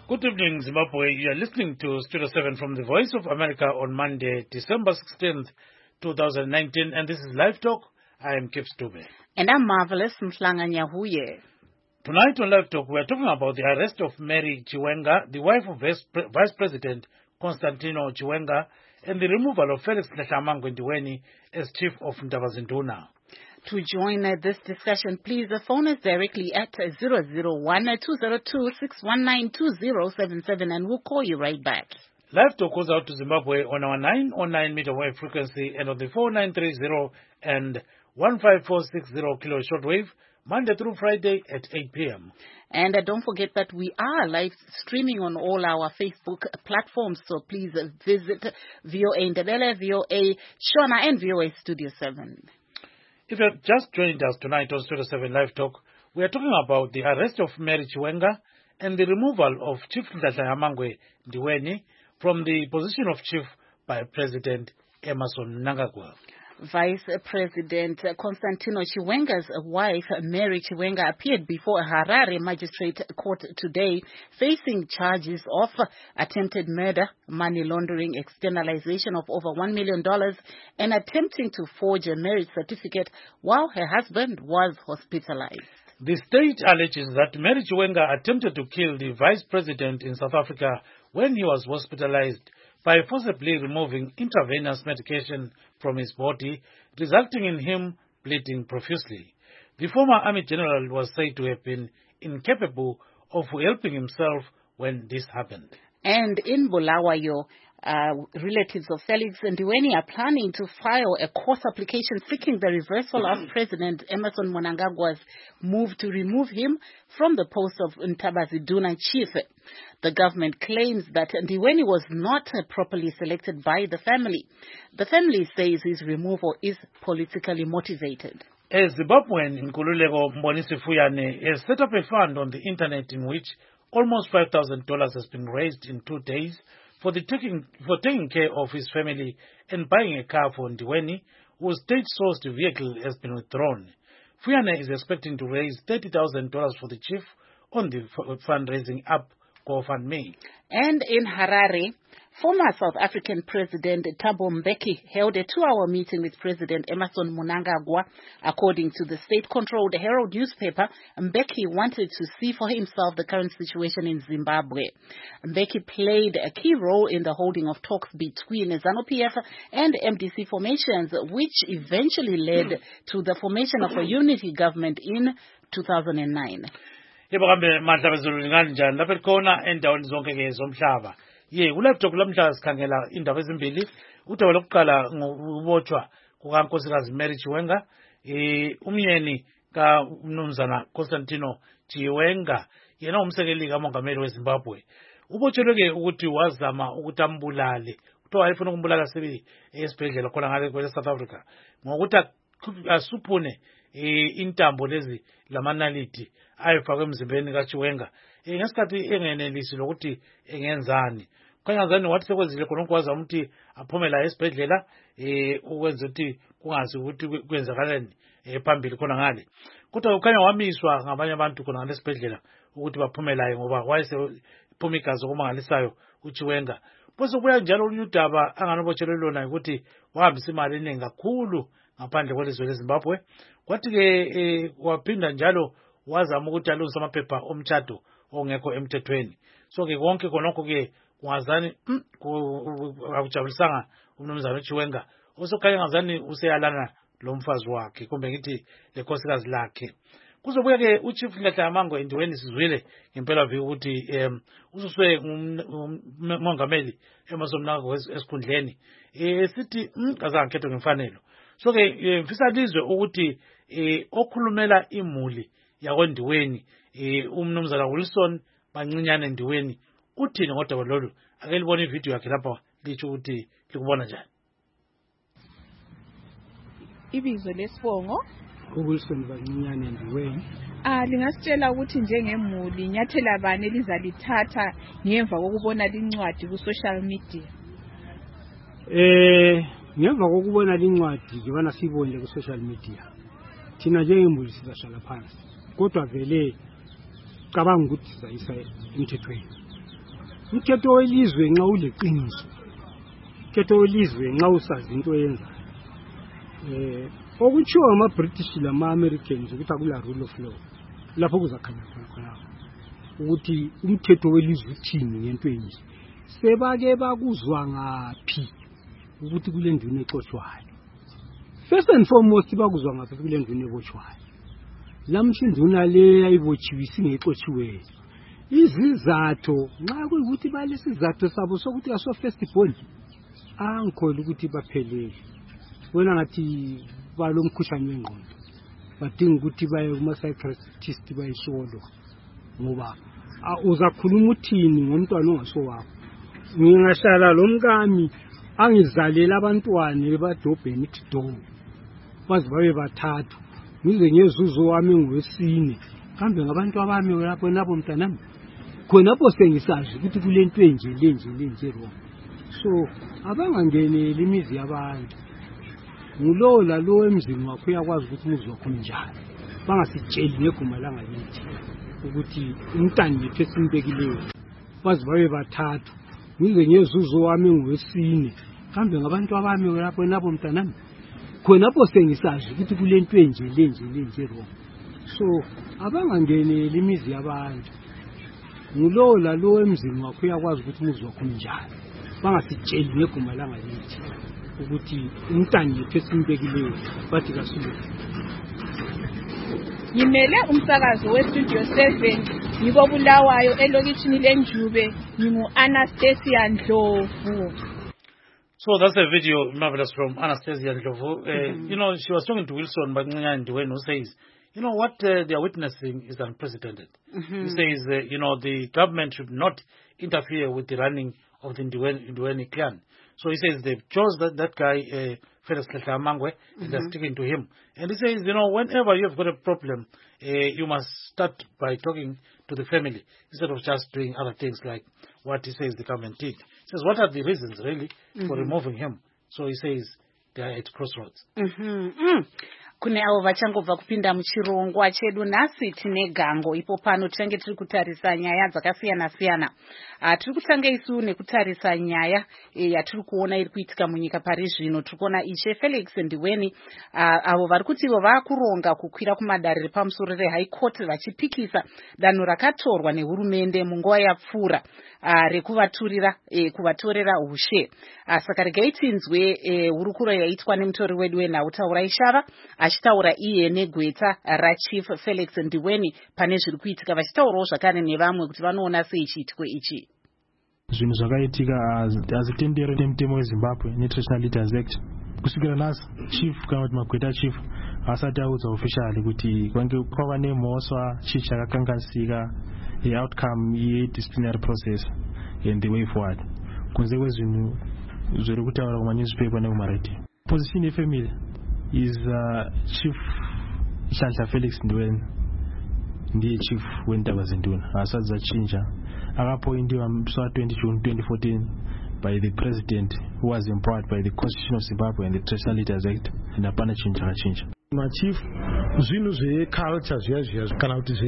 Good evening, Zimbabwe. You are listening to Studio 7 from the Voice of America on Monday, December 16th, 2019, and this is Live Talk. I am Kip Stube. And I'm Marvelous Mhlanga Nyahuye. Tonight on Live Talk, we are talking about the arrest of Mary Chiwenga, the wife of Vice President Constantino Chiwenga, and the removal of Felix Nhlanhla Mngweni as chief of Ndabazinduna. To join this discussion, please phone us directly at 001-202-619-2077 and we'll call you right back. Live Talk goes out to Zimbabwe on our 909 meter wave frequency and on the 4930 and 15460 kilo shortwave, Monday through Friday at 8 p.m. And don't forget that we are live streaming on all our Facebook platforms, so please visit VOA Ndebele, VOA Shona, and VOA Studio 7. If you have just joined us tonight on Studio 7 Live Talk, we are talking about the arrest of Mary Chiwenga and the removal of Chief Nhlanhla Mngweni from the position of chief by President Emmerson Mnangagwa. Vice President Constantino Chiwenga's wife, Mary Chiwenga, appeared before a Harare magistrate court today, facing charges of attempted murder, money laundering, externalization of over $1 million, and attempting to forge a marriage certificate while her husband was hospitalized. The state alleges that Mary Chiwenga attempted to kill the vice president in South Africa when he was hospitalized by forcibly removing intravenous medication from his body, resulting in him bleeding profusely. The former army general was said to have been incapable of helping himself when this happened. And in Bulawayo, relatives of Felix Mngweni are planning to file a court application seeking the reversal of President Emmerson Mnangagwa's move to remove him from the post of Ndabazinduna chief. The government claims that Mngweni was not properly selected by the family. The family says his removal is politically motivated. A Zimbabwean Nkululeko Mbonisi Fuyane has set up a fund on the internet in which almost $5,000 has been raised in 2 days for taking care of his family and buying a car for Mngweni, whose state-sourced vehicle has been withdrawn. Fuyane is expecting to raise $30,000 for the chief on the fundraising app GoFundMe. And in Harare, former South African President Thabo Mbeki held a 2-hour meeting with President Emmerson Mnangagwa. According to the state-controlled Herald newspaper, Mbeki wanted to see for himself the current situation in Zimbabwe. Mbeki played a key role in the holding of talks between ZANU-PF and MDC formations, which eventually led to the formation of a unity government in 2009. Yebo kambe mandla bezulu linganjani lapha khona endaweni zonke ke zomhlaba. Kulapho kulamhla sikhangela indaba ezimbili. Udaba lokuqala ngubotshwa kukaNkosikazi Mary Chiwenga, umyeni kaMnumzana Constantino Chiwenga, yena umsekeli kaMongameli weZimbabwe. Ubotshelwe ke ukuthi wazama ukuthi ambulale. Kuthiwa wayefuna ukumbulala sebi esibhedlela khona ngale kwe South Africa. Ngokuthi asuphune intambo lezi lamanaliti ayifakwe emzimbeni kaChiwenga. Ngesikhathi engenelisi lokuthi engenzani. Khanyazani wathi sekwenzile khona ukwazi ukuthi aphumela esibhedlela ukwenza ukuthi kungazi ukuthi kwenzakaleni phambili khona ngale. Kodwa ukhanya wamiswa ngabanye abantu khona ngale sibhedlela ukuthi baphumelayo ngoba wayesephuma igazi okumangalisayo uChiwenga. Bese kuya njalo unyudaba anganobotshelwe lona ukuthi wahambisa imali eningi kakhulu ngaphandle kwelizwe leZimbabwe. Kwathi ke waphinda njalo wazama ukuthi alungise amaphepha omtshado ongekho emthethweni. So ke konke khonokho ke ungazani akujabulisanga uMnumzana Chiwenga. Osokhanya ngazani useyalana lo mfazi wakhe kumbe ngithi lekhosikazi lakhe. Kuzobuya ke uChief Nhlanhla Mngweni sizwile ngempela viki ukuthi ususwe umongameli Emmerson Mnangagwa esikhundleni. Sithi kazange khetho ngemfanelo. So ke mfisa lizwe ukuthi okhulumela imuli yakwaNdiweni uMnumzana Wilson Bancinyane Ndiweni uthini ngodaba lolu. Ake libone ivideo yakhe lapha lithi ukuthi likubona njani. Ibizo lesibongo uWilson Bancinyane Ndiweni. Lingasitshela ukuthi njengemuli inyathela bani elizalithatha ngemva kokubona lincwadi ku social media? Ngemva kokubona lincwadi ngibona sibonile ku social media. Thina njengemuli sizashala phansi. Kodwa vele cabanga ukuthi sizayisa emthethweni. umthetho welizwe nxa uleqiniso, umthetho welizwe nxa usazi into yenza okutshiwo ama-British lama-Americans ukuthi akula rule of law, lapho kuzakhanya khona ukuthi umthetho welizwe uthini ngento enje. Sebake bakuzwa ngaphi ukuthi kule nduna exoshwayo? First and foremost bakuzwa ngaphi kule nduna eboshwayo? Lamhla induna le yayibotshiwe isingexotshiweyo. Izizatho nxa kuyikuthi balesizatho sabo sokuthi aso first born angikholwa ukuthi baphelele. Wena ngathi balomkhuhlane wengqondo, badinga ukuthi baye kuma-psychiatrist bayihlolwa, ngoba uzakhuluma uthini ngomntwana ongaso wakho? Ngingahlala lomkami angizalela abantwana ebadobheni next door baze babe bathathu, ngize ngezuzo wami ngowesine, kambe ngabantu abami lapho nabo mntanami, khonapho sengisazi ukuthi kulento enje wrong. So abangangeneli imizi yabantu, ngulowo lalowo emzini wakho uyakwazi ukuthi umuzi wakho unjani, bangasitsheli ngeguma langakithi ukuthi umntana wethu esimbekileyo baze babe bathathu, ngize ngezuzo wami ngowesine, kambe ngabantu abami lapho nabo mntanami, khonapho sengisazi ukuthi kulento enje wrong. So abangangeneli imizi yabantu, ngulowo lalowo emzini wakho uyakwazi ukuthi umuzi wakho unjani, bangasitsheli ngeguma langakithi ukuthi umntana wethu esimbekileyo bathi kasuke. Ngimele umsakazo weStudio 7 ngibobulawayo elokishini leNjube, ngingu-Anastasia Ndlovu. So that's a video, marvelous, from Anastasia Ndlovu. You know, she was talking to Wilson Banginya Ndiweni, who says, you know, what they are witnessing is unprecedented. He says, you know, the government should not interfere with the running of the Ndiweni clan. So he says they chose that guy, Felix Mangwe, and they're sticking to him. And he says, you know, whenever you've got a problem, you must start by talking to the family instead of just doing other things like what he says the government did. He says, what are the reasons really for removing him? So he says they are at crossroads. Kune avo vachangobva kupinda muchirongwa chedu, nhasi tine gango ipo pano tichange tiri kutarisa nyaya dzakasiyana-siyana. Tiri kutanga isu nekutarisa nyaya yatiri kuona iri kuitika munyika pari zvino. Tiri kuona Ishe Felix Ndiweni avo vari kuti ivo vakuronga kukwira kumadare repamusoro reHigh Court vachipikisa danho rakatorwa nehurumende munguva yapfuura kuvatorera ushe. Saka regai tinzwe hurukuro yaitwa nemutori wedu wenhau Taurai Shava achitaura iye negweta raChief Felix Ndiweni pane zviri kuitika, vachitaurawo zvakare nevamwe kuti vanoona sei chiitiko ichi. Zvinhu zvakaitika hazitendere nemutemo weZimbabwe neTrational Leaders Act. Kusvikira nhasi chief kana kuti magweta chief haasati audza officially kuti kwange kwava nemhosva chii chakakanganisika outcome ye-disciplinary process and the way forward, kunze kwezvinhu zviri kutaura kumanewspaper nekumaredio. Position yefamily is Chief Nhlanhla Felix Ndiweni ndiye chief wendaba zenduna, haasati zachinja. Akapointiwa mhla 20 June 2014 by the president who was empowered by the Constitution of Zimbabwe and the Traditional Leaders Act, and hapana chinhu chakachinja. Machief zvinhu zveculture zviya kana kuti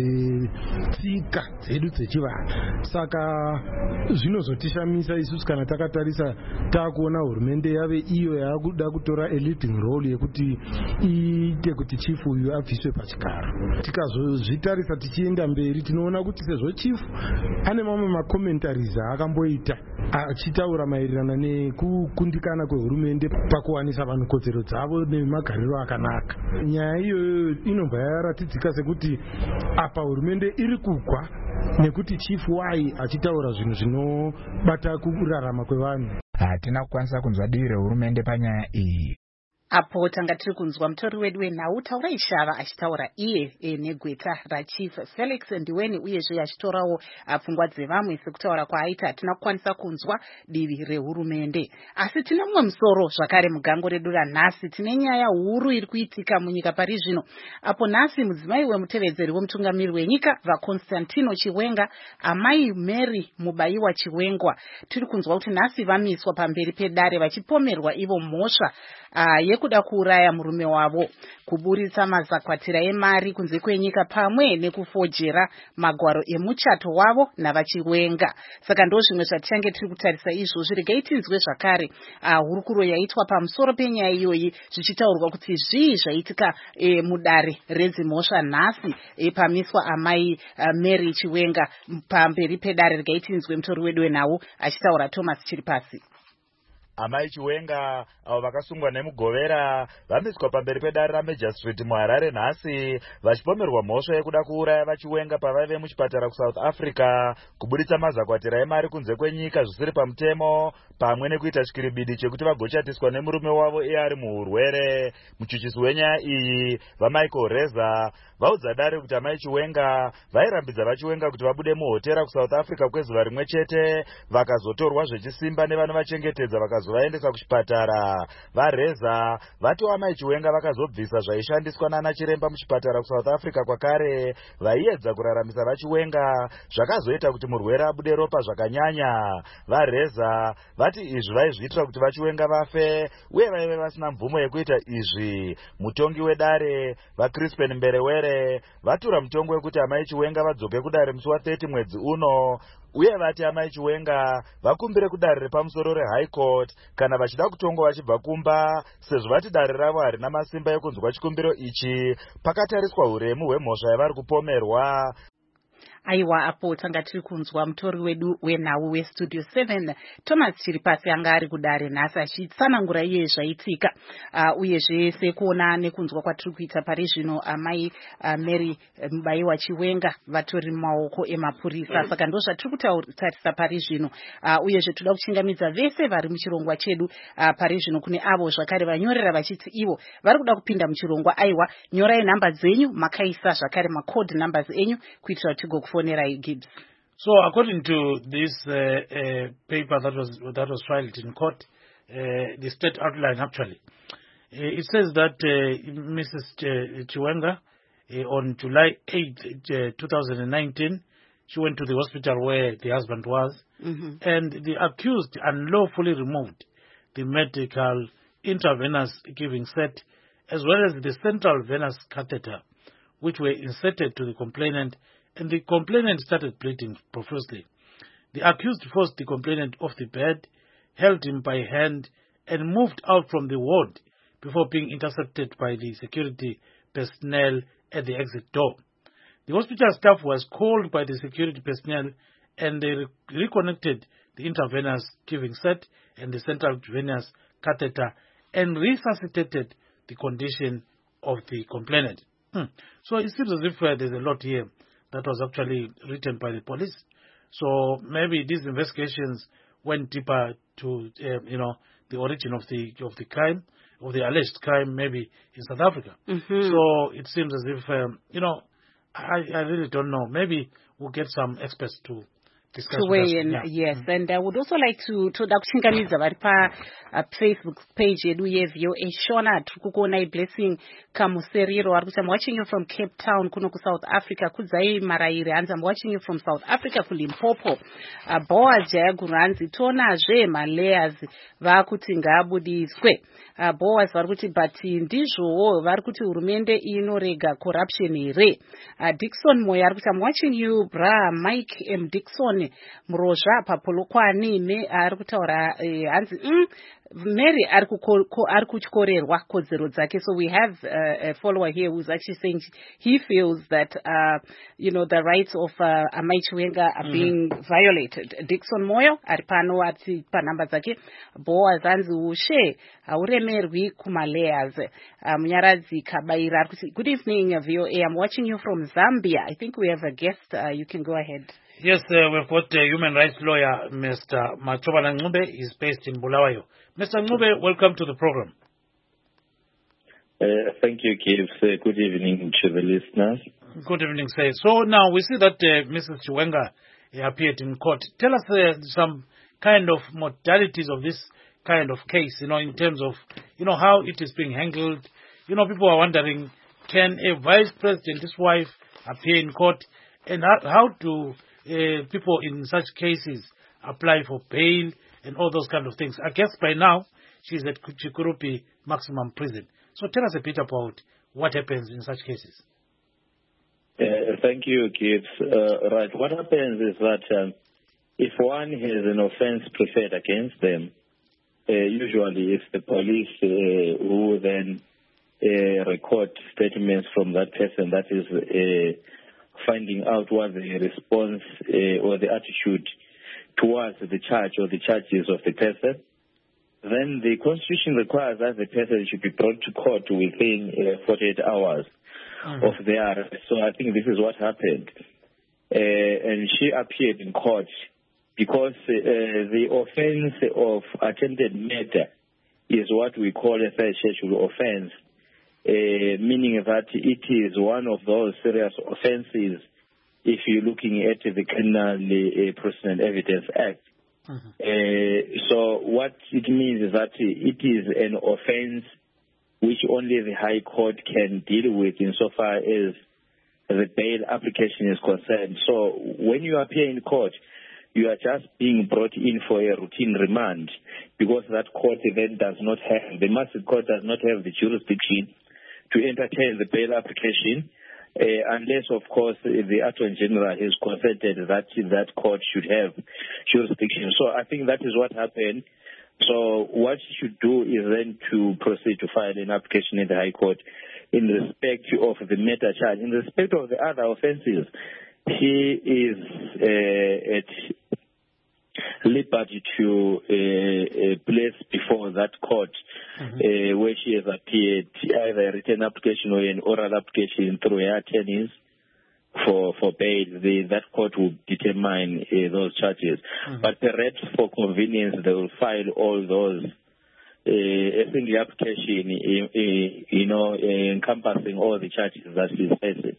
zvetsika dzedu dzechivanhu, saka zvinozotishamisa isusu kana takatarisa takuona hurumende yave iyo yakuda kutora a leading role yekuti iite kuti chief uyu abviswe pachigaro. Tikazozvitarisa tichienda mberi tinoona kuti sezvo chief ane mamwe macommentaries aakamboita achitaura maererano nekukundikana kwehurumende pakuwanisa vanhu kodzero dzavo nemagariro akanaka. Nyaya iyoyo inobva yaratidzika sekuti apa hurumende iri kugwa nekuti chief wai achitaura zvinhu zvinobata kurarama kwevanhu. Hatina kukwanisa kunzwa divi rehurumende panyaya iyi. Apo tanga tiri kunzwa mutori wedu wenhau Taurai Shava achitaura iye negweta raChief Felix Ndiweni, uyezve achitorawo pfungwa dzevamwe sekutaura kwaaita. Hatina kukwanisa kunzwa divi rehurumende, asi tine mumwe musoro zvakare mugango redu ranhasi. Tine nyaya huru iri kuitika munyika pari zvino, apo nhasi mudzimai wemutevedzeri wemutungamiri wenyika vaConstantino Chiwenga, amai Mary Mubayiwa Chiwengwa, tiri kunzwa kuti nhasi vamiswa pamberi pedare vachipomerwa ivo mhosva nekuda kuuraya murume wavo, kuburitsa mazakwatira emari kunze kwenyika pamwe nekufojera magwaro emuchato wavo navachiwenga. Saka ndo zvimwe zvatichange tiri kutarisa izvozvi. Regai tinzwe zvakare hurukuro yaitwa pamusoro penyaya iyoyi, zvichitaurwa kuti zvii zvaitika mudare redzimhosva nhasi pamiswa amai Mary Chiwenga pamberi pedare. Regai tinzwe mutori wedu wenhau achitaura Thomas Chiripasi. Amai Chiwenga avo vakasungwa nemugovera vamiswa pamberi pedare raMajor Street muHarare nhasi vachipomerwa mhosva yekuda kuuraya vachiwenga pavaive muchipatara kuSouth Africa, kuburitsa mazakwatira emari kunze kwenyika zvisiri pamutemo, pamwe nekuita chikiribidi chekuti vagochatiswa nemurume wavo iye ari muurwere. Muchuchisi wenyaya iyi vaMichael Reza vaudza dare kuti amai Chiwenga vairambidza vachiwenga kuti vabude muhotera kuSouth Africa kwezuva rimwe chete, vakazotorwa zvechisimba nevanovachengetedza vakazovaendesa kuchipatara. VaReza vatiwo amai Chiwenga vakazobvisa zvaishandiswa nana chiremba muchipatara kuSouth Africa kwakare, vaiedza kuraramisa vachiwenga zvakazoita kuti murwere abude ropa zvakanyanya. VaReza vati izvi vaizviitira kuti vachiwenga vafe uye vaive vasina mvumo yekuita izvi. Mutongi wedare vaCrispin Mberewere vatura mutongo wekuti amai Chiwenga vadzoke kudare musi wa30 mwedzi uno, uye vati amai Chiwenga vakumbire kudare repamusoro reHigh Court kana vachida kutongwa vachibva kumba, sezvo vati dare ravo harina masimba ekunzwa chikumbiro ichi pakatariswa uremu hwemhosva yavari kupomerwa. Aiwa, apo tanga tiri kunzwa mutori wedu wenhau weStudio 7 Thomas Chiripasi anga ari kudare nhasi achitsanangura iye zvaitika, uyezve sekuona nekunzwa kwatiri kuita pari zvino amai Mary Mubayiwa Chiwenga vatori mumaoko emapurisa. Saka ndo zvatiri kutarisa pari zvino, uyezve toda kuchingamidza vese vari muchirongwa chedu pari zvino. Kune avo zvakare vanyorera vachiti ivo vari kuda kupinda muchirongwa, aiwa, nyorai nhamba dzenyu makaisa zvakare macode numbers enyu kuitira kuti tigokufonera Gibbs. So according to this paper that was filed in court, the state outline actually, it says that Mrs. Chiwenga on July 8, 2019, she went to the hospital where the husband was, and the accused unlawfully removed the medical intravenous giving set as well as the central venous catheter, which were inserted to the complainant, and the complainant started bleeding profusely. The accused forced the complainant off the bed, held him by hand, and moved out from the ward before being intercepted by the security personnel at the exit door. The hospital staff was called by the security personnel, and they reconnected the intravenous giving set and the central venous catheter and resuscitated the condition of the complainant. So it seems as if there's a lot here that was actually written by the police. So maybe these investigations went deeper to, the origin of the crime, of the alleged crime, maybe in South Africa. So it seems as if, I really don't know. Maybe we'll get some experts to discuss to weigh in, yes. And I would also like to dakuchingamidza vari Facebook page yedu yeVOA Shona tikukuona Blessing Kamuseriro ari kuti I'm watching you from Cape Town kuno kuSouth Africa. Kudzai Maraire hanzi I'm watching you from South Africa kuLimpopo. Boaz Jayaguru hanzi tonazve malayers vakuti ngaabudiswe. Boaz vari kuti but ndizvowo vari kuti hurumende inorega corruption here. Dixon Moya ari kuti I'm watching you bra Mike M Dixon Murozha papolokwani ne ari kutaura hanzi Mary ari kuchkorerwa kodzero dzake. So we have a follower here who's actually saying he feels that the rights of Amai Chiwenga are being violated. Dixon Moyo ari pano ati pa namba dzake. Boaz hanzi ushe hauremerwi kumalayers. Munyaradzi Kabaira ari kuti good evening VOA, I'm watching you from Zambia. I think we have a guest. You can go ahead. Yes, we've got a human rights lawyer, Mr. Machobana Ncube. He's based in Bulawayo. Mr. Ncube, welcome to the program. Thank you, Gibbs. Good evening to the listeners. Good evening, sir. So now we see that Mrs. Chiwenga appeared in court. Tell us some kind of modalities of this kind of case, in terms of, how it is being handled. People are wondering, can a vice president's wife appear in court? And how do people in such cases apply for bail and all those kind of things? I guess by now she's at Chikurupi Maximum Prison. So tell us a bit about what happens in such cases. Thank you, Gibbs. Right, what happens is that if one has an offense preferred against them, usually it's the police who then record statements from that person, that is finding out what the response or the attitude towards the charge or the charges of the person. Then the Constitution requires that the person should be brought to court within 48 hours of their arrest. So I think this is what happened. And she appeared in court because the offense of attempted murder is what we call a third schedule offense, meaning that it is one of those serious offenses if you're looking at the Criminal Procedure and Evidence Act. So what it means is that it is an offense which only the High Court can deal with insofar as the bail application is concerned. So when you appear in court, you are just being brought in for a routine remand because that court then does not have, the Massive Court does not have the jurisdiction to entertain the bail application unless, of course, the Attorney General has consented that that court should have jurisdiction. So I think that is what happened. So what you should do is then to proceed to file an application in the High Court in respect of the murder charge. In respect of the other offences, he is at liberty to place before that court where she has appeared, either a written application or an oral application through her attorneys for bail. That court will determine those charges. But perhaps for convenience, they will file all those a single application, encompassing all the charges that she is facing.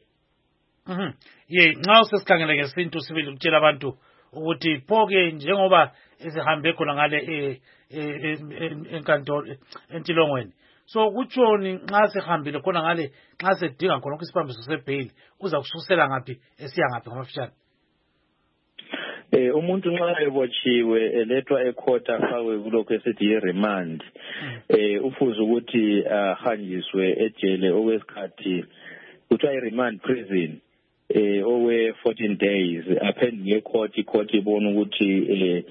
Nxa usesikhangele ngesintu sibili ukutshela abantu ukuthi phoke njengoba esihambe khona ngale enkantolo entilongweni, so kutshoni nxa sihambile khona ngale nxa sedinga khona isibambiso sebhayili uza kususela ngaphi esiya ngaphi ngamafishane? Umuntu nxa ebotshiwe elethwa ecourt afakwe kulokho esithi remand, ufuze ukuthi ahanjiswe ejele okwesikhathi kuthiwa i-remand prison owe 14 days aphending ecourt, icourt ibona ukuthi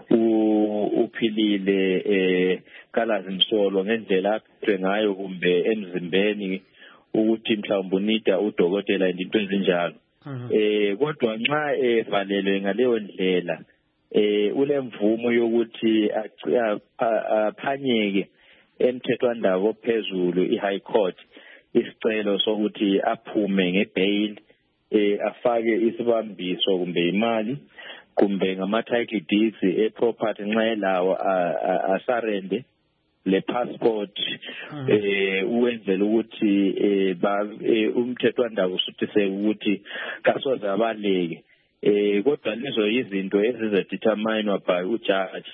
uphilile kalazi msolo ngendlela aphethwe ngayo kumbe emzimbeni ukuthi mhlawumbe unida udokotela into ezinjalo. Kodwa nxa evalelwe ngaleyo ndlela ulemvumo yokuthi aphanyeke emthethwandaba ophezulu i-High Court isicelo sokuthi aphume ngebail, afake isibambiso kumbe imali kumbe ngama-title deeds e-property nxa elawo asarende le passport uwenzela ukuthi umthethwandaba usuthise ukuthi kasoze abaleke. Kodwa lezo izinto ezizodeterminwa by ujudge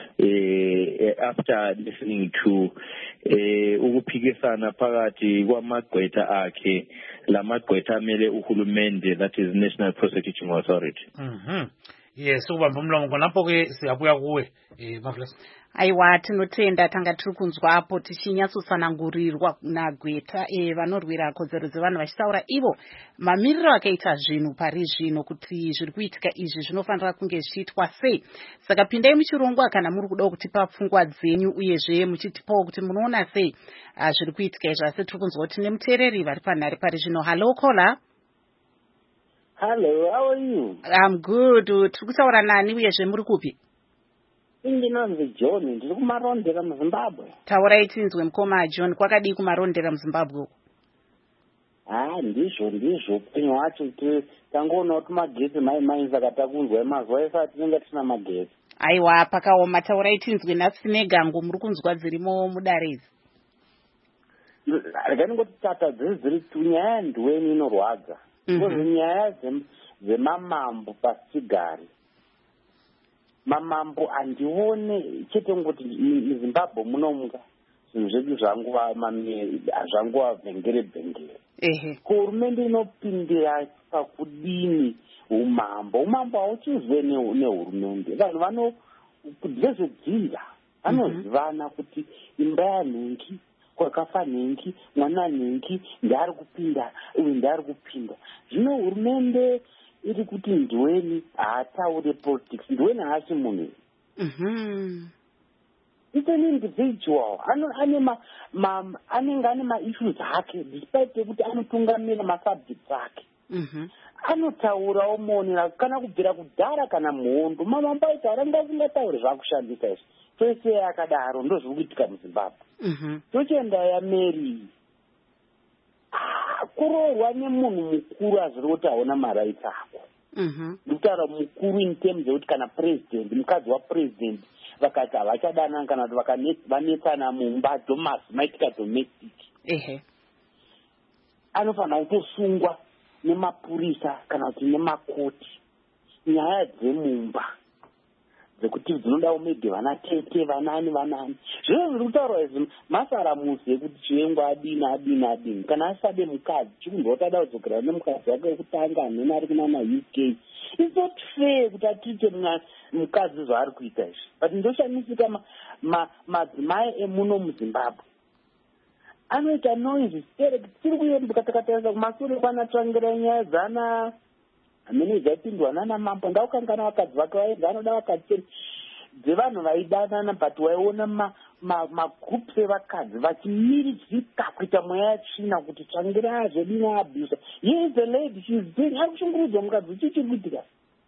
after listening to ukuphikisana phakathi kwamagqwetha akhe lamagqwetha amele uhulumende, that is National Prosecuting Authority. Yes, ubamba umlomo khonapho ke siyabuya kuwe Marvelous. Aiwa, tinotenda tanga tiri kunzwapo tichinyatsotsanangurirwa nagweta vanorwira kodzero dzevanhu vachitaura ivo mamiriro akaita zvinhu pari zvino kuti zviri kuitika izvi zvinofanira kunge zvichiitwa sei. Saka pindai muchirongwa kana muri kuda kutipa pfungwa dzenyu uyezve muchitipawo kuti munoona sei zviri kuitika izvi. Asi tiri kunzwa kuti nemuteereri vari panhare pari zvino. Hello caller. Hello, how are you? I'm good. Tiri kutaura nani uyezve muri kupi? Indinonzi John, ndiri kumarondera muZimbabwe. Taurai tinzwe mukoma John, kwakadii kumarondera muZimbabwe uko? Ndizvo upenyu hwacho tangoona kuti magetsi mai saka takunzwa mazuva ese tinenge tisina magetsi. Aiwa, pakaoma. Taurai tinzwe nhasi negango muri kunzwa dzirimo mudare idzi. Rekaningoti tata dziri nyaya ndweni inorwadza. Nyaya dzemamambo pasichigare. Mamambo andione chete ngoti muZimbabwe munomuka zvinhu zvedu zvanguva bhengere. Hurumende inopindira pakudini umambo hauchizwe nehurumende. Vanhu ndezvedzinza anozivana kuti imba yanhingi kwakafa nhingi mwana nhingi ndaari kupinda uyu ndaari kupinda. Zvino hurumende iri kuti Ndweni haataure politics. Ndweni haasi munhu. It's an individual. Anenge ane ma-issues ake despite ekuti anotungamira ma-subjects ake. Anotaurawo monera kana kubvira kudhara kana muhondo. Mamambaitaura ngazingataure zvakushandisa izvi. Tose akadaro ndozviri kuitika muZimbabwe. Tochienda yaMary. Kuroorwa nemunhu mukuru hazviri kuti hauna maraitsi ako. Ndikutaura mukuru in terms yekuti kana president, mukadzi wapresident vakati havachadana kana kuti vanetsana mumba maitika domestic. Anofanira kutosungwa nemapurisa kana kuti nemakoti. Nyaya dzemumba dzekuti dzinodawo maybe vana tete vanani. Zvino zviri kutaurwa izvi masaramusi ekuti Chiwengu adini. Kana asade mukadzi chikumboti ada kudzokera nemukadzi wake wekutanga amene ari kunana UK. It's not fair kuti atiite mukadzi zvaari kuita izvi. But ndoshamisika madzimai emuno muZimbabwe anoita noise tiri kuyembuka takatarisa kumashure kwanatsvangira nyaya dzana amene dzaipindwa nana mambo ndaukangana vakadzi vake vaenza anoda vakadzi dzevanhu vaidanana but waiona magroups evakadzi vachimirizika kuita mweya yatsvina kuti tsvangira zvedina abusa. Here is a lady, she is doing ari kushungurudzwa mukadzi uchichiri kuitika.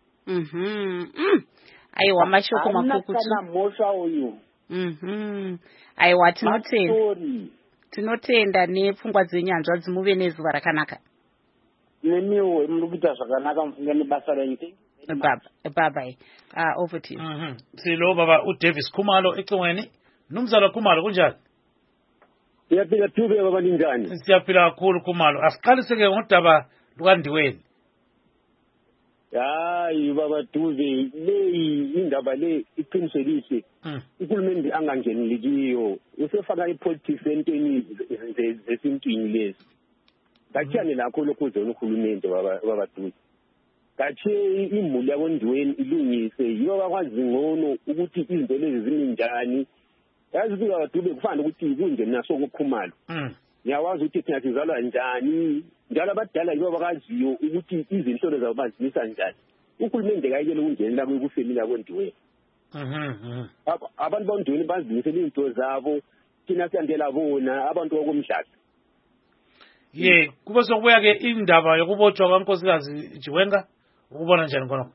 Aiwa mashoko makukutu. Kana mhosva uyu. Aiwa tinotenda nepfungwa dzenyanzva dzimuve nezuva rakanaka. Nemiwo muri kuita zvakanaka mufunga nebasa renyu. Baba over to you. Silo baba uDavis Khumalo ecingweni. Nomzala Khumalo kunjani? Siyaphila Thube baba ninjani? Siyaphila kakhulu Khumalo. Asiqaliseke ngodaba lukaNdiweni. Hayi baba Thube leyi indaba le iqinisekise. Uhulumende angangeneli kiyo. Usefaka ipolitics entweni zesintwini lezi. Kathiyane lakho lokuzwe uhulumende baba Thube. Kathi imuli yakoNdiweni ilungise yiyo bakwazi ngcono ukuthi izinto lezi ziminjani. Yazi ukuthi baba Thube kufanele ukuthi kunje naso kuKhumalo. Ngiyawazi ukuthi thina sizalwa njani njalo abadala yibo bakaziyo ukuthi izinhlolo zabo bazimisa njani. Uhulumende kayekele ukungenela kwekufemini yakoNdiweni. Abantu baNdiweni bazimisela izinto zabo thina siyandela bona abantu bakomdlaka. Kube sokubuya ke indaba yokubotshwa kwaNkosikazi Chiwenga ukubona njani khona?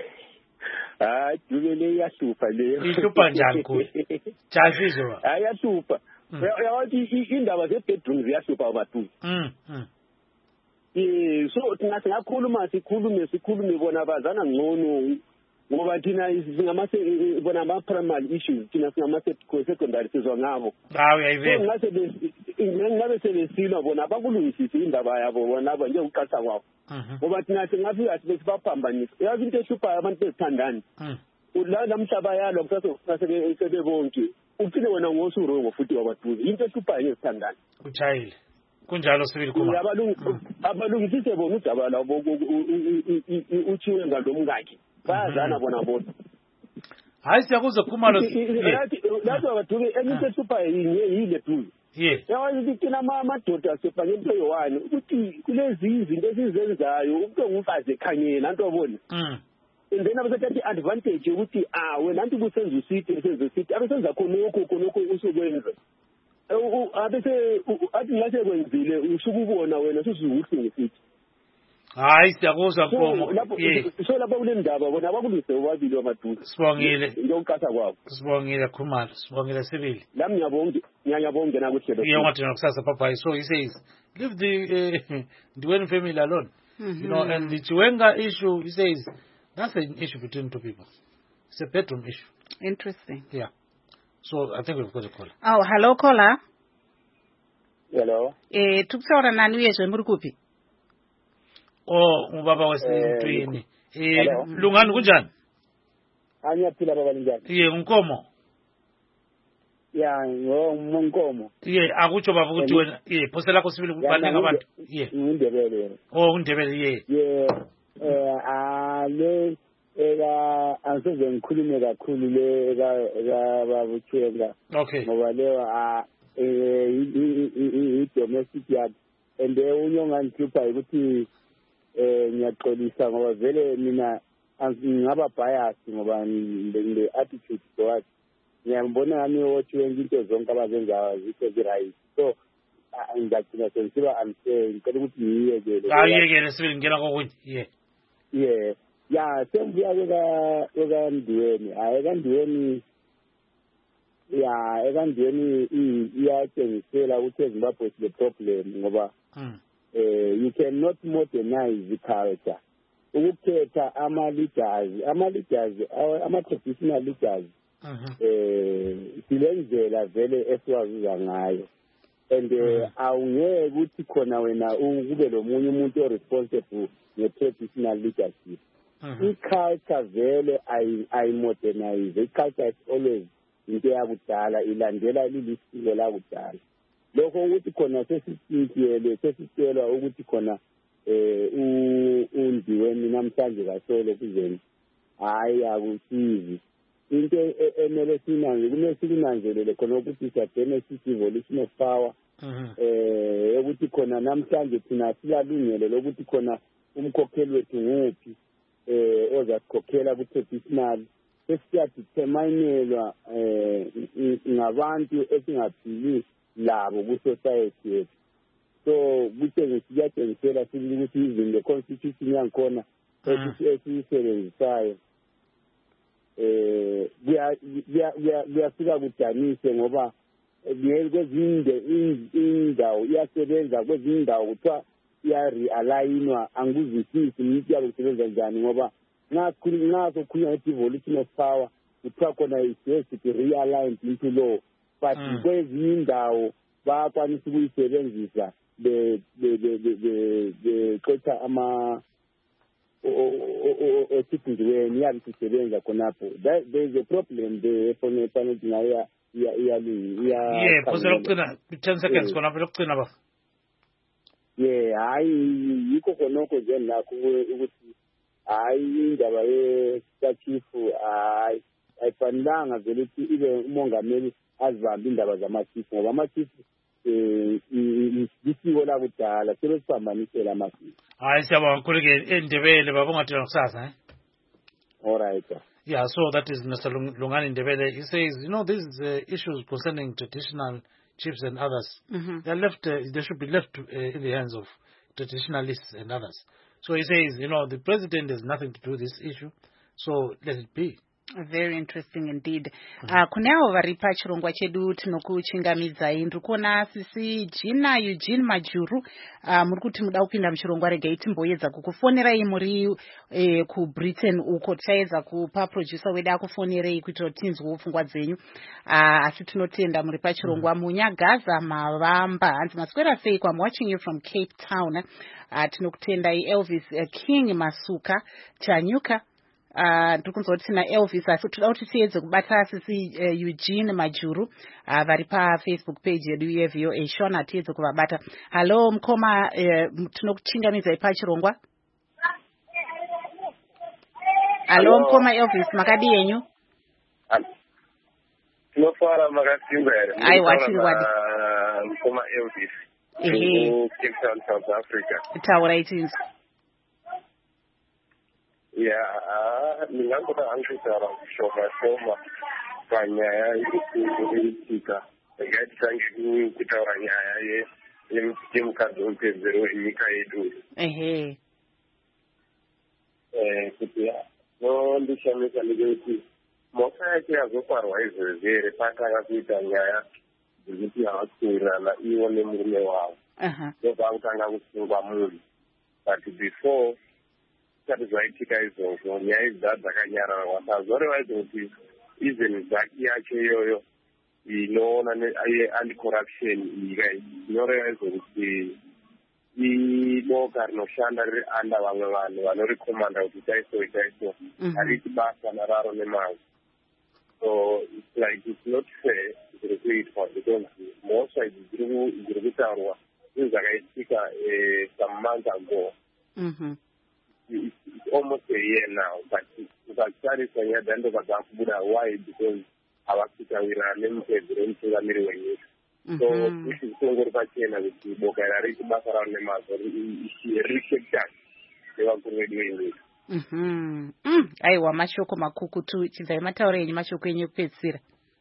Thube le iyahlupha leyo. Ihlupha njani kuwe? Jasizwe. Iyahlupha. Yawathi indaba ze-bedroom ziyahlupha abantu. So thina sikhulume bona bazana ngcono ngoba thina bona ama-primary issues thina singama-secondary sizwa ngabo. Uyayivela. Ngabe sebesilwa bona abakulungisisi indaba yabo bona njengekuqatha kwabo. Ngoba thina singafika sibe sibaphambanisa. Yazi into ehluphayo abantu bezithandani. La mhlaba yalo kusasebe bonke. Uphile wena ngosurongo futhi wabaduze. Into ehluphayo ngezithandani. Utshayile. Kunjalo sibili Khumalo. Abalungisise bona udaba labo uchiwe ngalomngaki. Bayazana bona bodwa. Hayi siyakuzwa Khumalo. Lapho abaduze into ehluphayo yile Thube. Yawazi thina amadoda sebhange empeyowani ukuthi kulezi izinto esizenzayo umuntu ongumfazi ekhanyela anto wabona. And then abasethatha advantage ukuthi wena anti kusenza usithi abesenza khonokho usukwenza. Abese athi ngase kwenzile usuku ubona wena susukuhlungu futhi. Hayi siyakuzwa Nkomo. So lapha kule ndaba bona abakulise obabili amaduze. Sibongile. Ngiyoqhatha kwabo. Sibongile Khumalo. Sibongile sibili. Lami ngiyabonga nakuhlelo. Ngiyawathi nakusasa papa. So he says leave the Ndiweni family alone. You know, and the Chiwenga issue, he says that's an issue between two people. It's a bedroom issue. Interesting. Yeah. So I think we've got a caller. Oh, hello caller. Hello. Tukusaura nani uyezwe muri kupi? Ubaba wasintwini. Lungani kunjani? Anyaphila baba njani? Unkomo. Unkomo. Akutsho baba ukuthi wena phose lakho sibili kubanenge abantu. Undebele. Undebele. Le angisoze ngikhulume kakhulu le babuthwenga ngoba leyo i-domestic yard and unye ongangihlupha ukuthi ngiyaxolisa ngoba vele mina ngingaba bias ngoba le attitude towards ngiyambona ngami otshiwenza into zonke abazenzayo zikho zi-right so ngizagcina sengisiba unfair ngicela ukuthi ngiyiyekele ayiyekele sibili ngena kokunye ya sembuya ekandiweni ekandiweni ekandiweni iyatshengisela ukuthi eZimbabwe sile problem ngoba you cannot modernize the culture ukukhetha ama-traditional leaders silendlela vele esiwazuza ngayo and awungeke ukuthi khona wena kube lomunye umuntu o-responsible nge-traditional leadership i-culture vele ayimodernize i-culture is always into yakudala ilandela lilisiko lakudala lokho ukuthi khona sesitshelwa ukuthi khona undiweni namhlanje kasolo kuzeni hayi akusizi into emele kumele sikunanzelele khona ukuthi siyagenesis evolution of power ukuthi khona namhlanje thina silalungelo lokuthi khona umkhokheli wethu nguphi ozasikhokhela ku-traditional sesiyadeterminelwa ngabantu esingaphili labo ku-society yethu so kuyatshengisela sibili ukuthi even the constitution yangikhona esiyisebenzisayo kuyafika kudanise ngoba kwezinye indawo iyasebenza kwezinye indawo kuthiwa iya-realign-wa angikuzwisisi ukuthi yabe kusebenza njani ngoba nxa sokhulunywa nge-devolution of power kuthiwa khona has to be realigned into law but kwezinye indawo bayakwanisa ukuyisebenzisa beqotha osiphindiweni yabe sisebenza khonapho there is a problem there efanele nayo phosela ukucina 10 seconds khonapho lokucina ba hayi yikho khonokho nje nakho ukuthi hayi indaba yekachifu hayi ayifanelanga vele ukuthi ibe umongameli azibambe indaba zamachifu ngoba amachifu isiko lakudala sebesiphambanisela amasiko hayi siyabonga kakhulu-ke eNdebele baba ungadila kusasa all right so that is Mr. Lungani Ndebele. He says, these issues concerning traditional chiefs and others, they should be left in the hands of traditionalists and others. So he says, the president has nothing to do with this issue, so let it be. Very interesting indeed. Kuneavo vari pachirongwa chedu tinokuchingamidzai. Ndiri kuona sisi Gina Eugene Majuru muri kuti muda kupinda muchirongwa regai timboedza kukufonerai muri kuBritain uko tichaedza kupa producer wedu akufonerei kuitira kuti tinzwewo pfungwa dzenyu. Asi tinotenda muri pachirongwa. Munyagaza Mavamba hanzi maswera sei? I'm watching you from Cape Town. Tinokutendai Elvis King Masuka Chanyuka. Ndikunzoti tina Elvis asi toda kuti tiedze kubata sisi Eugene Majuru vari paFacebook page yedu yeVOA Shona tiedze kuvabata. Hello mukoma, tinokuchingamidzai pachirongwa. Hello mukoma Elvis, makadi yenyu? Tinofara makasimba here. Aiwa tiri wadi. Mukoma Elvis. Cape Town, South Africa. Taurai tinzwa. Ningangoda angitaura shoma panyaya yekuitika ngatitange kutaura nyaya yemukadzi wemupedzero wenyika yedu kuti nondishamisa ndekekuti mhosva yake yazoparwa izvozvo here pakanga kuita nyaya dzekuti havakuwirirana ivo nemurume wavo ndopakutanga kusungwa munhu but before zvisati zvaitika izvozvo nyaya idzi dzakanyararwa sazoreva izvoti even zaki yacho iyoyo inoona anti-corruption nyika inoreva izvokuti iboka rinoshanda riri anda vamwe vanhu vanorikomanda kuti taiso hariti basa nararo nemazvo so it's like it's not fair zviri kuitwa because mhosva idzi dziri kutaurwa zvinhu zvakaitika some months ago it's almost a year now, but ukatarisa nyadando vakakubuda. Why? Because avasvika wira nemutedzi remutungamiri wenyika. So kuti kutongori pachena kuti boka rari basa ravo nemazvo rishekutani nevakuru vedu venyika. Aiwa, mashoko makukutu. Chidzai mataura enyu mashoko enyu kupedzisira.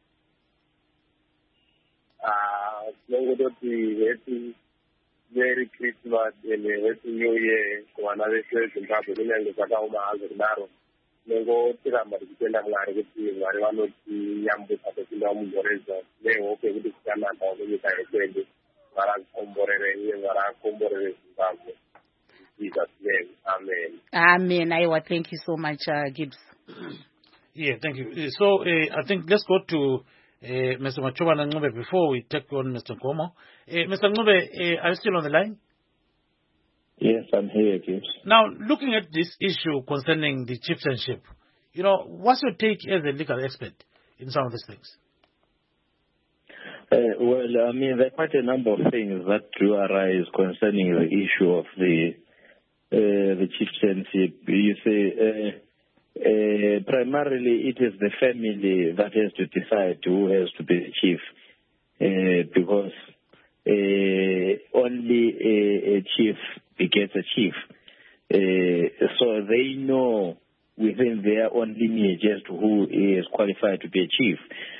Tinongodoti happy Merry Christmas and Happy New Year kuvana vese veZimbabwe kunyange zvakaoma hazvo kudaro. Tinongotiramba tichitenda Mwari kuti Mwari vanotiyambutsa kupinda mugoreza nehope yekuti tichanaka munyika yekwedu. Mwari akukomborere uye Mwari akomborere Zimbabwe. Jesus name, amen. Amen. Aiwa, thank you so much, Gibbs. Yeah, thank you. So I think let's go to Mr. Machoba Ncube before we take on Mr. Nkomo. Mr. Ncube, are you still on the line? Yes, I'm here, Gibbs. Now, looking at this issue concerning the chieftainship, what's your take as a legal expert in some of these things? Well, I mean, there are quite a number of things that do arise concerning the issue of the chieftainship. You see, primarily it is the family that has to decide who has to be the chief, because only a chief begets a chief. So they know within their own lineage as to who is qualified to be a chief.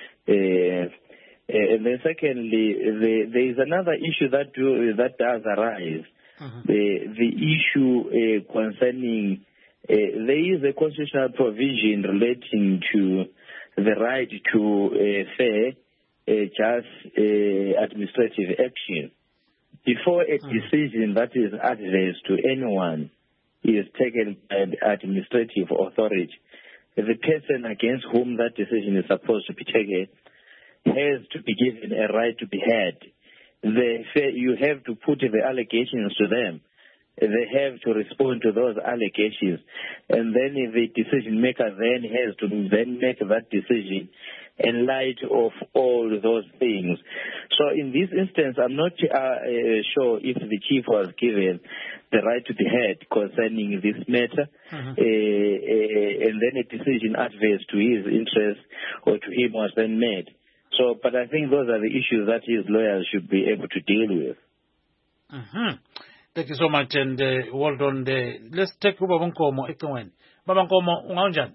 And then secondly, there is another issue that does arise. The issue concerning there is a constitutional provision relating to the right to fair, just administrative action. Before a decision that is adverse to anyone is taken by the administrative authority, the person against whom that decision is supposed to be taken has to be given a right to be heard. You have to put the allegations to them. They have to respond to those allegations. And then the decision maker then has to then make that decision in light of all those things. So in this instance, I'm not sure if the chief was given the right to be heard concerning this matter, and then a decision adverse to his interest or to him was then made. So, but I think those are the issues that his lawyers should be able to deal with. Thank you so much, and well done there. Let's take Baba Nkomo Ekwen. Baba Nkomo, ungaunjani?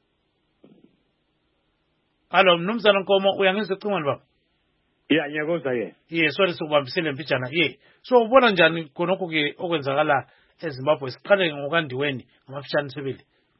Hello, Mnumzana Nkomo, uyangizwa Ekwen baba? Yeah, ngiyakuza ke. Yeah, sorry sokubambisela mpitshana. Yeah. So ubona njani khonokho ke okwenzakala eZimbabwe siqale ngokandiweni ngamafitshane sibili?